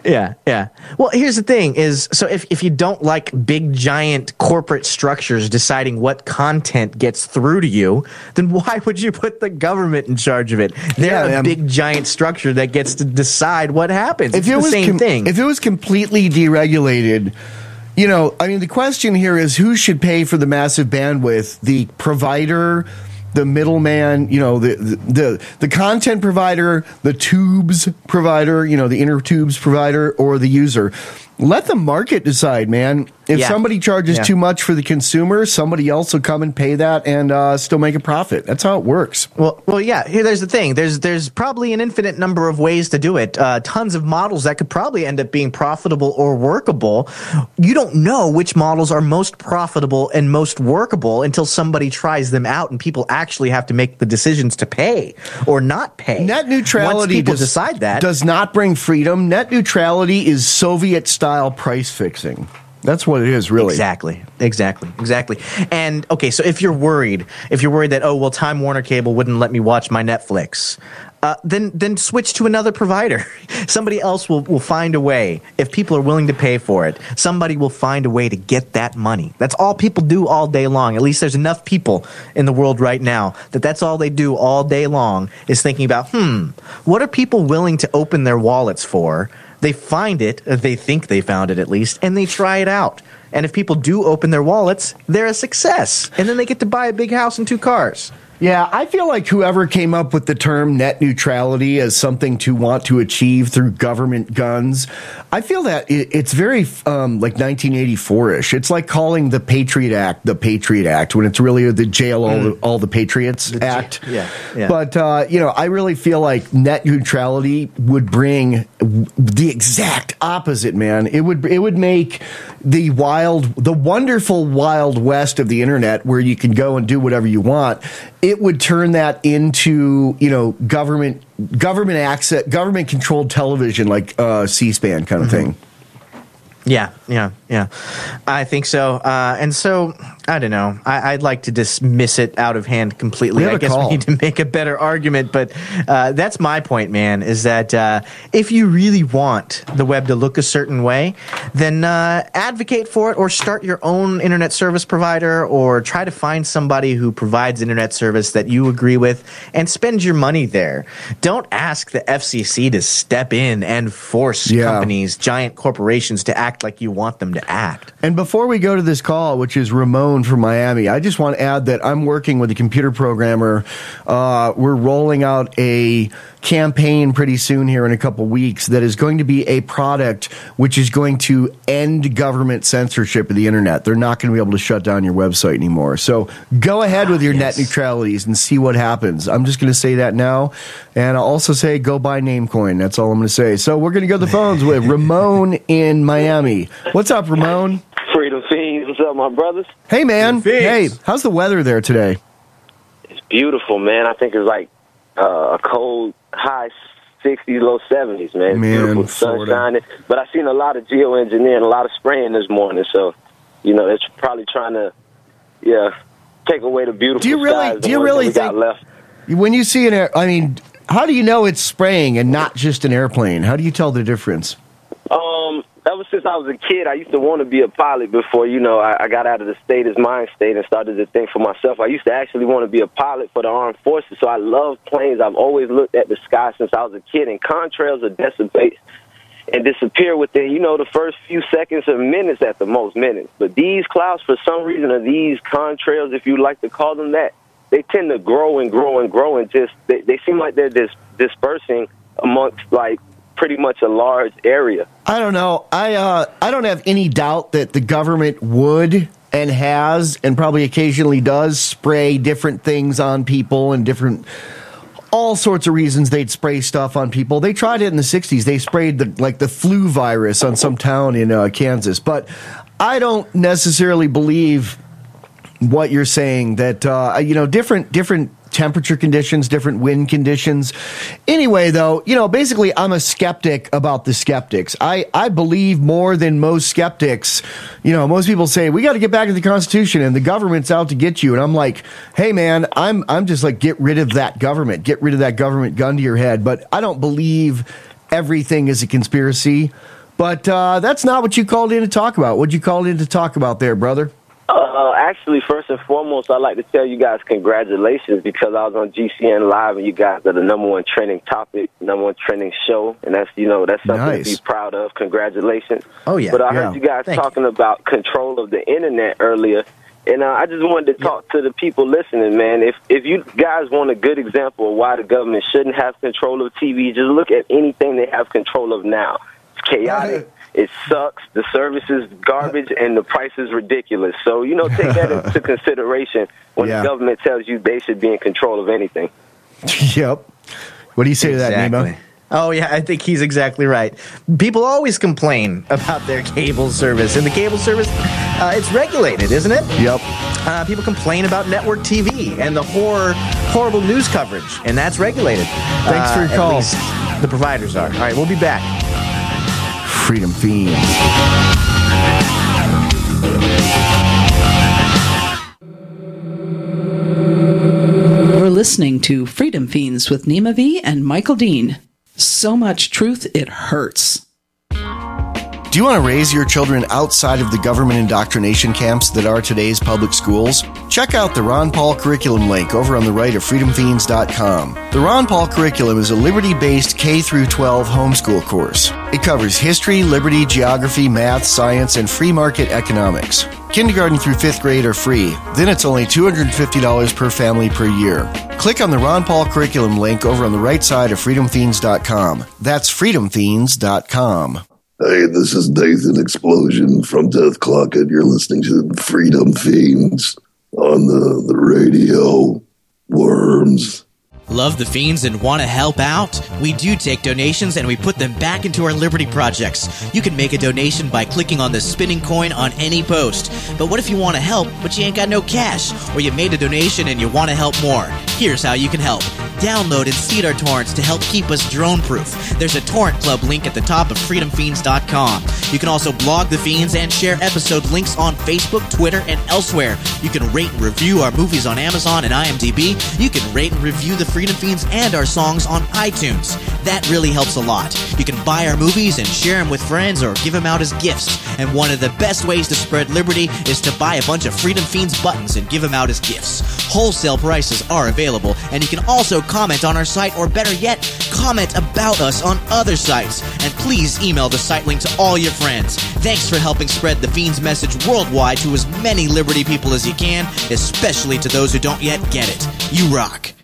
Yeah, yeah. Well, here's the thing is, so if, if you don't like big, giant corporate structures deciding what content gets through to you, then why would you put the government in charge of it? They're Yeah, a um, big, giant structure that gets to decide what happens. If It's it the was same com- thing. If it was completely deregulated, you know, I mean, the question here is who should pay for the massive bandwidth? The provider, the middleman, you know, the, the the the content provider, the tubes provider, you know, the inner tubes provider, or the user. Let the market decide, man. If Yeah. somebody charges Yeah. too much for the consumer, somebody else will come and pay that and uh, still make a profit. That's how it works. Well, well, yeah. Here, there's the thing. There's there's probably an infinite number of ways to do it. Uh, tons of models that could probably end up being profitable or workable. You don't know which models are most profitable and most workable until somebody tries them out, and people actually have to make the decisions to pay or not pay. Net neutrality Once people does, decide that does not bring freedom. Net neutrality is Soviet-style price fixing. That's what it is, really. Exactly, exactly, exactly. And okay, so if you're worried, if you're worried that oh well, Time Warner Cable wouldn't let me watch my Netflix, uh, then then switch to another provider. Somebody else will will find a way. If people are willing to pay for it, somebody will find a way to get that money. That's all people do all day long. At least there's enough people in the world right now that that's all they do all day long is thinking about hmm, what are people willing to open their wallets for? They find it, they think they found it at least, and they try it out. And if people do open their wallets, they're a success. And then they get to buy a big house and two cars. Yeah, I feel like whoever came up with the term net neutrality as something to want to achieve through government guns, I feel that it, it's very um, like nineteen eighty-four-ish. It's like calling the Patriot Act the Patriot Act when it's really the Jail All, mm. the, all the Patriots the Act. J- yeah, yeah. But, uh, you know, I really feel like net neutrality would bring the exact opposite, man. It would, it would make the wild, the wonderful Wild West of the internet where you can go and do whatever you want. It would turn that into, you know, government government access, government controlled television like uh, C-SPAN kind of mm-hmm. thing. Yeah, yeah, yeah. I think so. Uh, and so, I don't know. I, I'd like to dismiss it out of hand completely. I guess call. we need to make a better argument. But uh, that's my point, man, is that uh, if you really want the web to look a certain way, then uh, advocate for it or start your own internet service provider or try to find somebody who provides internet service that you agree with and spend your money there. Don't ask the F C C to step in and force Yeah. companies, giant corporations to act like you want them to act. And before we go to this call, which is Ramon from Miami, I just want to add that I'm working with a computer programmer. Uh, we're rolling out a campaign pretty soon here in a couple weeks that is going to be a product which is going to end government censorship of the internet. They're not going to be able to shut down your website anymore. So go ahead with your Yes. net neutralities and see what happens. I'm just going to say that now. And I'll also say go buy Namecoin. That's all I'm going to say. So we're going to go to the phones with Ramon in Miami. What's up, Ramon? Freedom Fiends, what's up, my brothers? Hey, man. Hey, how's the weather there today? It's beautiful, man. I think it's like uh, a cold high sixties, low seventies, man. It's Man, beautiful, sun Florida. shining. But I seen a lot of geoengineering, a lot of spraying this morning. So, you know, it's probably trying to, yeah, take away the beautiful Do you really? skies, the Do you ones that really we got think? left. When you see an air, I mean, how do you know it's spraying and not just an airplane? How do you tell the difference? Um, ever since I was a kid, I used to want to be a pilot before, you know, I, I got out of the state as mind state and started to think for myself. I used to actually want to be a pilot for the armed forces, so I love planes. I've always looked at the sky since I was a kid, and contrails are dissipate and disappear within, you know, the first few seconds or minutes at the most, minutes. But these clouds, for some reason, or these contrails, if you like to call them that, they tend to grow and grow and grow and just, they, they seem like they're dis- dispersing amongst, like, pretty much a large area. I don't know. I uh, I don't have any doubt that the government would and has and probably occasionally does spray different things on people and different all sorts of reasons they'd spray stuff on people. They tried it in the sixties. They sprayed the like the flu virus on some town in uh, Kansas. But I don't necessarily believe what you're saying that uh, you know different different temperature conditions, different wind conditions. Anyway, though, you know, basically I'm a skeptic about the skeptics. I, I believe more than most skeptics. You know, most people say, we got to get back to the Constitution and the government's out to get you. And I'm like, hey, man, I'm I'm just like, get rid of that government. Get rid of that government gun to your head. But I don't believe everything is a conspiracy. But uh, that's not what you called in to talk about. What'd you call in to talk about there, brother? Uh, actually, first and foremost, I'd like to tell you guys congratulations because I was on G C N Live and you guys are the number one trending topic, number one trending show, and that's, you know, that's something nice. to be proud of. Congratulations. Oh, yeah. But I yeah. heard you guys Thank talking you. about control of the internet earlier, and uh, I just wanted to talk yeah. to the people listening, man. If if you guys want a good example of why the government shouldn't have control of T V, just look at anything they have control of now. It's chaotic. It sucks. The service is garbage, and the price is ridiculous. So, you know, take that into consideration when yeah. the government tells you they should be in control of anything. Yep. What do you say exactly. to that, Nemo? Oh, yeah, I think he's exactly right. People always complain about their cable service. And the cable service, uh, it's regulated, isn't it? Yep. Uh, people complain about network T V and the horror, horrible news coverage, and that's regulated. Thanks uh, for your call. At least the providers are. All right, we'll be back. Freedom Fiends. We're listening to Freedom Fiends with Nima V and Michael Dean. So much truth, it hurts. Do you want to raise your children outside of the government indoctrination camps that are today's public schools? Check out the Ron Paul curriculum link over on the right of freedom fiends dot com. The Ron Paul curriculum is a liberty-based K through twelve homeschool course. It covers history, liberty, geography, math, science, and free market economics. Kindergarten through fifth grade are free. Then it's only two hundred fifty dollars per family per year. Click on the Ron Paul curriculum link over on the right side of freedom fiends dot com. That's freedom fiends dot com. Hey, this is Nathan Explosion from Death Clock, and you're listening to Freedom Fiends on the, the radio. Worms. Love the Fiends and want to help out? We do take donations and we put them back into our Liberty projects. You can make a donation by clicking on the spinning coin on any post. But what if you want to help, but you ain't got no cash? Or you made a donation and you want to help more? Here's how you can help. Download and seed our torrents to help keep us drone-proof. There's a torrent club link at the top of freedom fiends dot com. You can also blog the Fiends and share episode links on Facebook, Twitter, and elsewhere. You can rate and review our movies on Amazon and IMDb. You can rate and review the Freedom Fiends and our songs on iTunes. That really helps a lot. You can buy our movies and share them with friends or give them out as gifts. And one of the best ways to spread liberty is to buy a bunch of Freedom Fiends buttons and give them out as gifts. Wholesale prices are available, and you can also comment on our site, or better yet, comment about us on other sites. And please email the site link to all your friends. Thanks for helping spread the Fiends message worldwide to as many liberty people as you can, especially to those who don't yet get it. You rock.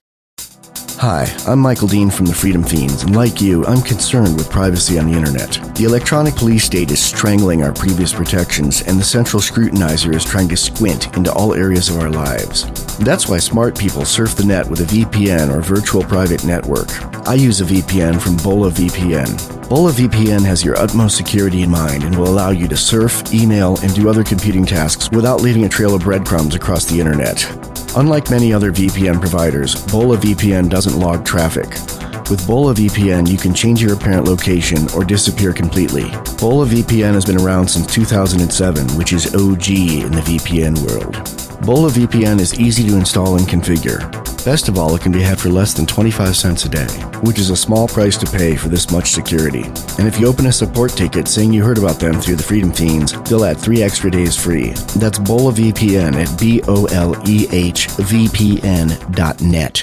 Hi, I'm Michael Dean from the Freedom Fiends, and like you, I'm concerned with privacy on the internet. The electronic police state is strangling our previous protections, and the central scrutinizer is trying to squint into all areas of our lives. That's why smart people surf the net with a V P N or virtual private network. I use a V P N from Bola V P N. Bola V P N has your utmost security in mind and will allow you to surf, email, and do other computing tasks without leaving a trail of breadcrumbs across the internet. Unlike many other V P N providers, Bola V P N doesn't log traffic. With Bola V P N, you can change your apparent location or disappear completely. Bola V P N has been around since two thousand seven, which is O G in the V P N world. Bola V P N is easy to install and configure. Best of all, it can be had for less than twenty-five cents a day, which is a small price to pay for this much security. And if you open a support ticket saying you heard about them through the Freedom Fiends, they'll add three extra days free. That's Bola V P N at B O L E H V P N dot net.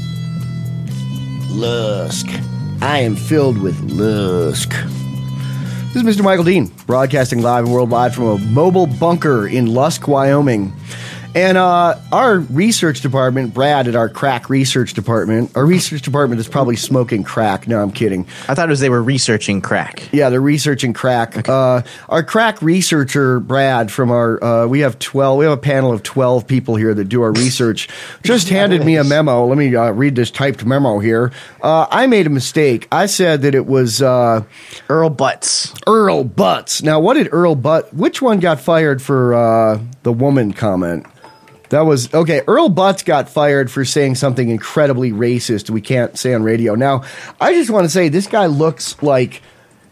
Lusk. I am filled with lusk. This is Mister Michael Dean, broadcasting live and worldwide from a mobile bunker in Lusk, Wyoming. And uh, our research department, Brad at our crack research department, our research department is probably smoking crack. No, I'm kidding. I thought it was they were researching crack. Yeah, they're researching crack. Okay. Uh, our crack researcher, Brad, from our, uh, we have twelve, we have a panel of twelve people here that do our research, just handed me a memo. Let me uh, read this typed memo here. Uh, I made a mistake. I said that it was uh, Earl Butts. Earl Butts. Now, what did Earl Butts, which one got fired for uh, the woman comment? That was, okay, Earl Butts got fired for saying something incredibly racist we can't say on radio. Now, I just want to say this guy looks like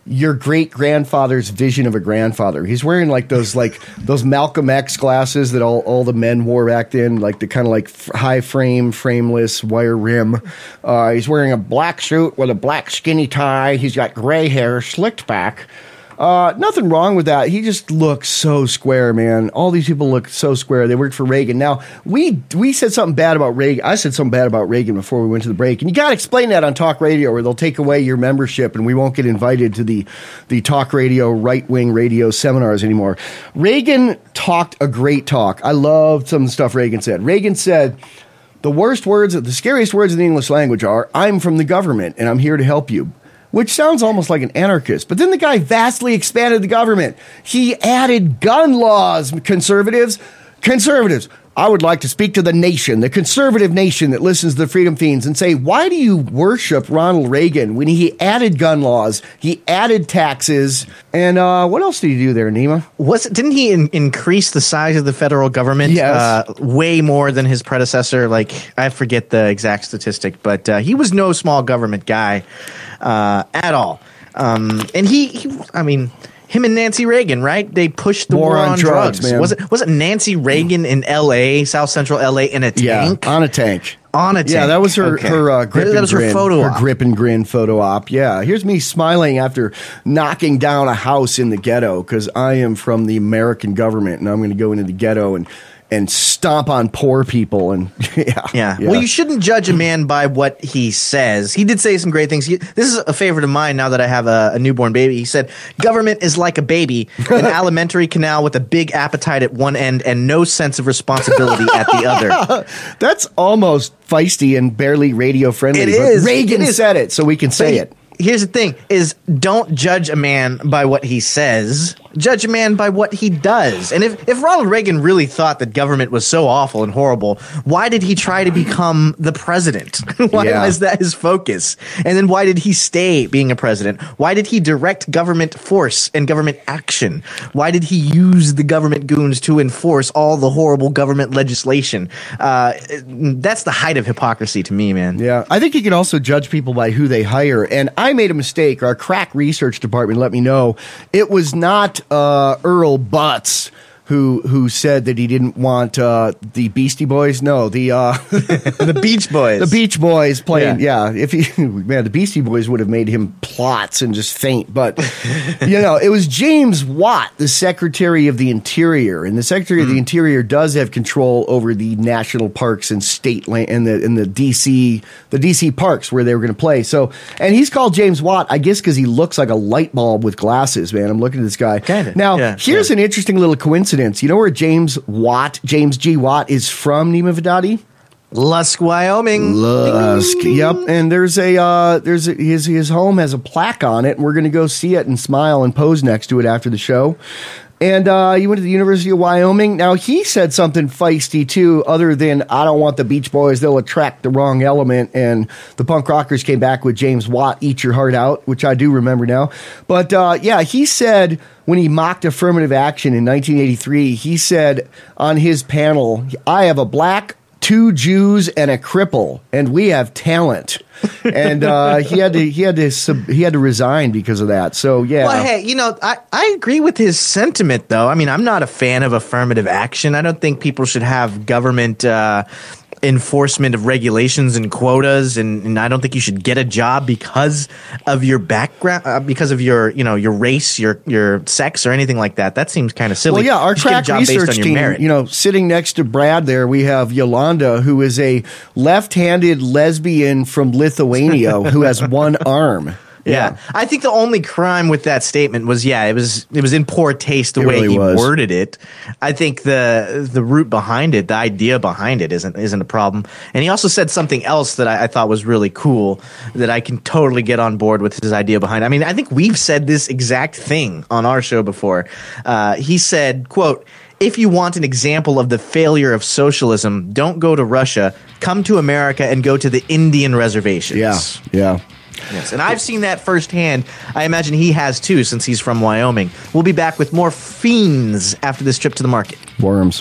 your great grandfather's vision of a grandfather. He's wearing like those like those Malcolm X glasses that all, all the men wore back then, like the kind of like f- high frame, frameless, wire rim. Uh, he's wearing a black suit with a black skinny tie. He's got gray hair, slicked back. Uh, nothing wrong with that. He just looks so square, man. All these people look so square. They worked for Reagan. Now, we we said something bad about Reagan. I said something bad about Reagan before we went to the break. And you got to explain that on talk radio or they'll take away your membership and we won't get invited to the, the talk radio, right-wing radio seminars anymore. Reagan talked a great talk. I loved some of the stuff Reagan said. Reagan said, the worst words, the scariest words in the English language are, I'm from the government and I'm here to help you. Which sounds almost like an anarchist. But then the guy vastly expanded the government. He added gun laws. Conservatives, conservatives, I would like to speak to the nation, the conservative nation that listens to the Freedom Fiends and say, why do you worship Ronald Reagan when he added gun laws, he added taxes, and uh, what else did he do there, Nima? Was didn't he in- increase the size of the federal government yes. uh, way more than his predecessor? Like, I forget the exact statistic, but uh, he was no small government guy uh, at all. Um, and he, he, I mean... Him and Nancy Reagan, right? They pushed the war, war on, on drugs. drugs man. Was it was it Nancy Reagan in L A, South Central L A, in a tank? Yeah, on a tank. On a tank. Yeah, that was her okay. her uh, grip that and was grin. her photo her op. grip and grin photo op. Yeah, here's me smiling after knocking down a house in the ghetto because I am from the American government and I'm going to go into the ghetto and. and stomp on poor people. And yeah, yeah. yeah. Well, you shouldn't judge a man by what he says. He did say some great things. He, this is a favorite of mine now that I have a, a newborn baby. He said, government is like a baby, an alimentary canal with a big appetite at one end and no sense of responsibility at the other. That's almost feisty and barely radio friendly. It is. Reagan it is. said it, so we can say he, it. Here's the thing is don't judge a man by what he says. Judge a man by what he does. And if, if Ronald Reagan really thought that government was so awful and horrible, why did he try to become the president? Why Yeah. was that his focus? And then why did he stay being a president? Why did he direct government force and government action? Why did he use the government goons to enforce all the horrible government legislation? Uh, that's the height of hypocrisy to me, man. Yeah, I think you can also judge people by who they hire. And I made a mistake. Our crack research department let me know it was not uh, Earl Butz who who said that he didn't want uh, the Beastie Boys. No, the uh, the Beach Boys. The Beach Boys playing. Yeah, Yeah. if he man, the Beastie Boys would have made him plots and just faint. But you know, it was James Watt, the Secretary of the Interior, and the Secretary mm-hmm. of the Interior does have control over the national parks and state land and the in the D C the D C parks where they were going to play. So, and he's called James Watt, I guess, because he looks like a light bulb with glasses. Man, I'm looking at this guy. Kinda. Now, Yeah, here's yeah. an interesting little coincidence. You know where James Watt, James G. Watt, is from, Nima Vidadi? Lusk, Wyoming. Lusk. Yep. And there's a uh, there's a, his his home has a plaque on it, and we're going to go see it and smile and pose next to it after the show. And uh, he went to the University of Wyoming. Now, he said something feisty, too, other than, I don't want the Beach Boys. They'll attract the wrong element. And the punk rockers came back with James Watt, Eat Your Heart Out, which I do remember now. But, uh, yeah, he said when he mocked affirmative action in nineteen eighty-three, he said on his panel, I have a black, two Jews, and a cripple, and we have talent. And uh, he had to he had to sub, he had to resign because of that. So yeah. Well, hey, you know, I, I agree with his sentiment, though. I mean, I'm not a fan of affirmative action. I don't think people should have government uh, enforcement of regulations and quotas, and, and I don't think you should get a job because of your background, uh, because of your you know your race, your your sex, or anything like that. That seems kind of silly. Well, yeah, our You should get a track job based on research your team, merit. you know, sitting next to Brad there, we have Yolanda, who is a left-handed lesbian from Lithuania who has one arm. Yeah. I think the only crime with that statement was, yeah, it was it was in poor taste the It way really he was. worded it. I think the the root behind it, the idea behind it, isn't isn't a problem. And he also said something else that I, I thought was really cool that I can totally get on board with his idea behind. I mean, I think we've said this exact thing on our show before. Uh, he said, quote, if you want an example of the failure of socialism, don't go to Russia. Come to America and go to the Indian reservations. Yeah, yeah. Yes, and I've seen that firsthand. I imagine he has too, since he's from Wyoming. We'll be back with more fiends after this trip to the market. Worms.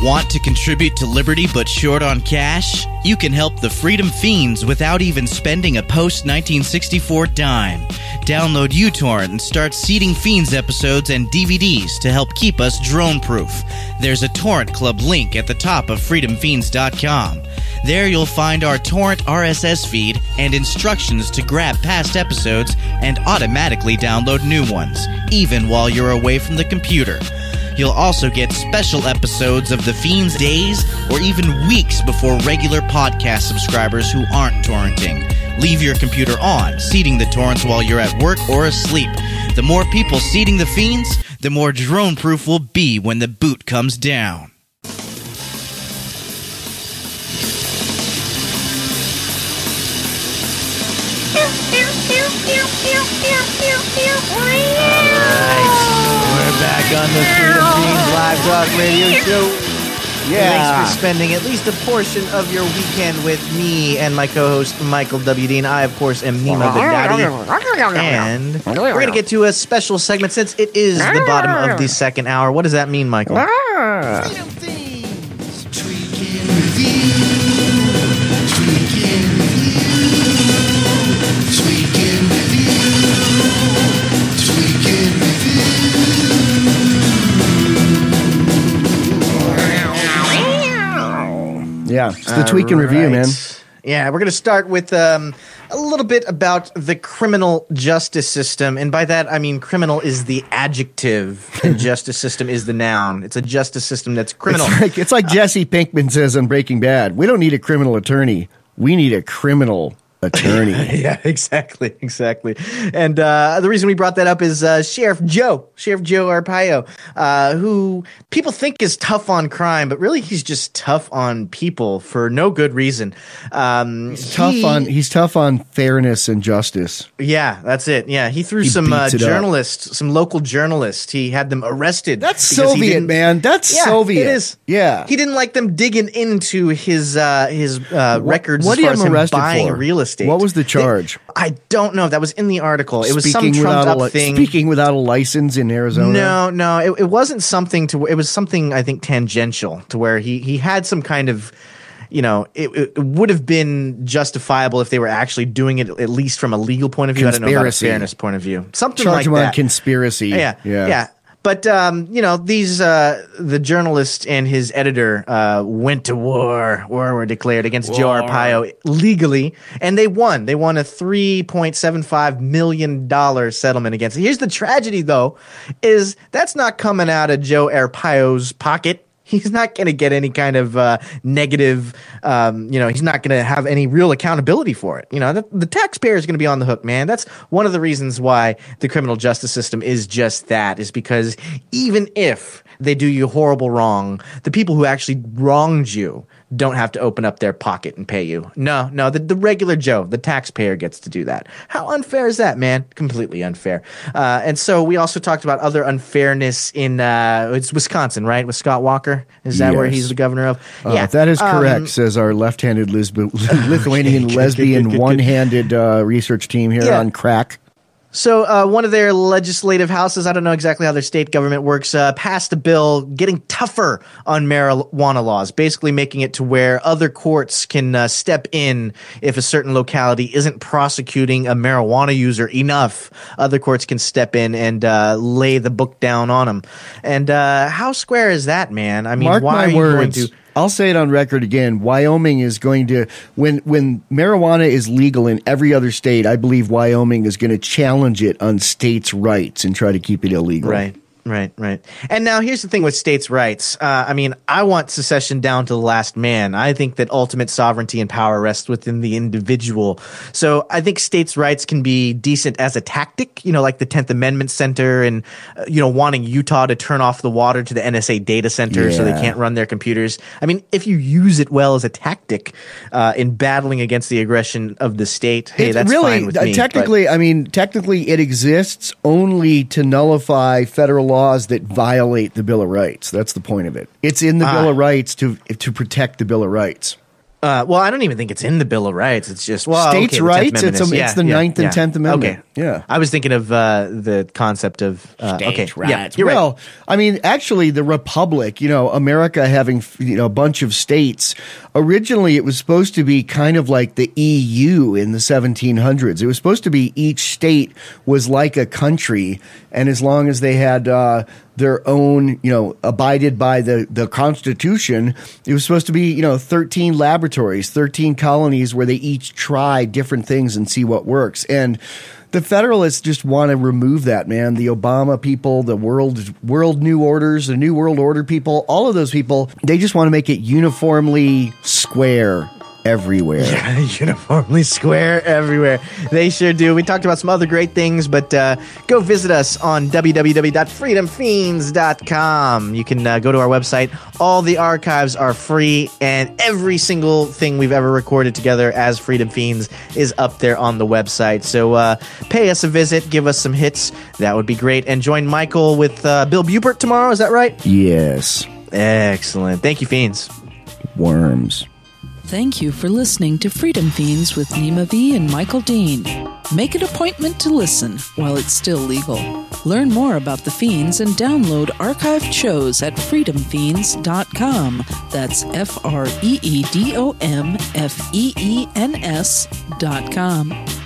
Want to contribute to Liberty but short on cash? You can help the Freedom Fiends without even spending a post nineteen sixty-four dime. Download uTorrent and start seeding Fiends episodes and D V Ds to help keep us drone-proof. There's a Torrent Club link at the top of freedom fiends dot com. There you'll find our torrent R S S feed and instructions to grab past episodes and automatically download new ones, even while you're away from the computer. You'll also get special episodes of The Fiends days or even weeks before regular podcast subscribers who aren't torrenting. Leave your computer on, seeding the torrents while you're at work or asleep. The more people seeding The Fiends, the more drone-proof we'll be when the boot comes down. We're back on the Freedom Fiends Live Talk Radio Show. Yeah. Thanks for spending at least a portion of your weekend with me and my co-host Michael W. Dean. I, of course, am Nima Vidadi. And we're going to get to a special segment since it is the bottom of the second hour. What does that mean, Michael? Freedom Fiends. Tweaking Review. Tweaking Review. Tweaking Review. Tweaking Review. Yeah, it's the Tweak and Review, man. Yeah, we're going to start with um, a little bit about the criminal justice system. And by that, I mean criminal is the adjective and justice system is the noun. It's a justice system that's criminal. It's like, it's like Jesse Pinkman says on Breaking Bad. We don't need a criminal attorney. We need a criminal attorney. Yeah, exactly, exactly. And uh, the reason we brought that up is uh, Sheriff Joe, Sheriff Joe Arpaio, uh, who people think is tough on crime, but really he's just tough on people for no good reason. Um, he's he, tough on he's tough on fairness and justice. Yeah, that's it. Yeah, he threw He some uh, beats it up. journalists, some local journalists. He had them arrested. That's because he Soviet, didn't- man. That's Yeah, Soviet. It is. Yeah. He didn't like them digging into his uh, his uh, records what as did far he as have him arrested buying for? real estate. What was the They- charge? I don't know. That was in the article. It was Speaking some trumped without a up li- thing. Speaking without a license in Arizona. No, no, it, it wasn't something to. It was something I think tangential to where he he had some kind of. You know, it, it would have been justifiable if they were actually doing it, at least from a legal point of view. I don't know about a Conspiracy. fairness point of view. Something Charge like him that. on conspiracy. Yeah, Yeah. yeah. But um, you know, these uh, the journalist and his editor uh, went to war. War were declared against Joe Arpaio legally, and they won. They won a three point seven five million dollar settlement against. Here's the tragedy, though, is that's not coming out of Joe Arpaio's pocket. He's not going to get any kind of uh, negative, um, you know, he's not going to have any real accountability for it. You know, the, the taxpayer is going to be on the hook, man. That's one of the reasons why the criminal justice system is just that, is because even if they do you horrible wrong, the people who actually wronged you don't have to open up their pocket and pay you. No, no, the, the regular Joe, the taxpayer, gets to do that. How unfair is that, man? Completely unfair. Uh, and so we also talked about other unfairness in uh, it's Wisconsin, right? With Scott Walker. Is that where Yes. he's the governor of? Uh, yeah, that is correct, Um, says our left-handed Lisb- Lithuanian good, lesbian good, good, good. one-handed uh, research team here Yeah. on crack. So uh, one of their legislative houses, I don't know exactly how their state government works, uh, passed a bill getting tougher on marijuana laws, basically making it to where other courts can uh, step in if a certain locality isn't prosecuting a marijuana user enough. Other courts can step in and uh, lay the book down on them. And uh, how square is that, man? I mean, Mark why my are you words. going to... I'll say it on record again. Wyoming is going to, when when marijuana is legal in every other state, I believe Wyoming is going to challenge it on states' rights and try to keep it illegal. Right. Right, right. And now here's the thing with states' rights. Uh, I mean, I want secession down to the last man. I think that ultimate sovereignty and power rests within the individual. So I think states' rights can be decent as a tactic, you know, like the tenth Amendment Center and, uh, you know, wanting Utah to turn off the water to the N S A data center so they Yeah. can't run their computers. I mean, if you use it well as a tactic uh, in battling against the aggression of the state, hey, It that's really, fine with uh, me. but- Technically, I mean, technically, it exists only to nullify federal laws that violate the Bill of Rights. That's the point of it. It's in the Ah. Bill of Rights to to protect the Bill of Rights. Uh, well, I don't even think it's in the Bill of Rights. It's just well, States' okay, the rights. tenth Amendment It's, is- a, yeah, it's the yeah, Ninth and yeah. Tenth Amendment. Okay, Yeah. I was thinking of uh, the concept of uh, okay, States' yeah, rights. you're right. Well, I mean, actually, the Republic, you know, America having, you know, a bunch of states, originally it was supposed to be kind of like the E U in the seventeen hundreds. It was supposed to be each state was like a country, and as long as they had uh, their own, you know, abided by the, the Constitution, it was supposed to be, you know, thirteen laboratories, thirteen colonies where they each try different things and see what works. And the Federalists just want to remove that, man. The Obama people, the world world new orders, the new world order people, all of those people, they just want to make it uniformly square everywhere. Yeah, uniformly square everywhere. They sure do. We talked about some other great things, but uh, go visit us on w w w dot freedom fiends dot com. You can uh, go to our website. All the archives are free, and every single thing we've ever recorded together as Freedom Fiends is up there on the website. So uh, pay us a visit, give us some hits. That would be great. And join Michael with uh, Bill Bupert tomorrow. Is that right? Yes. Excellent. Thank you, Fiends. Worms. Thank you for listening to Freedom Fiends with Nima V and Michael Dean. Make an appointment to listen while it's still legal. Learn more about the Fiends and download archived shows at freedom fiends dot com. That's F R E E D O M F E E N S dot com.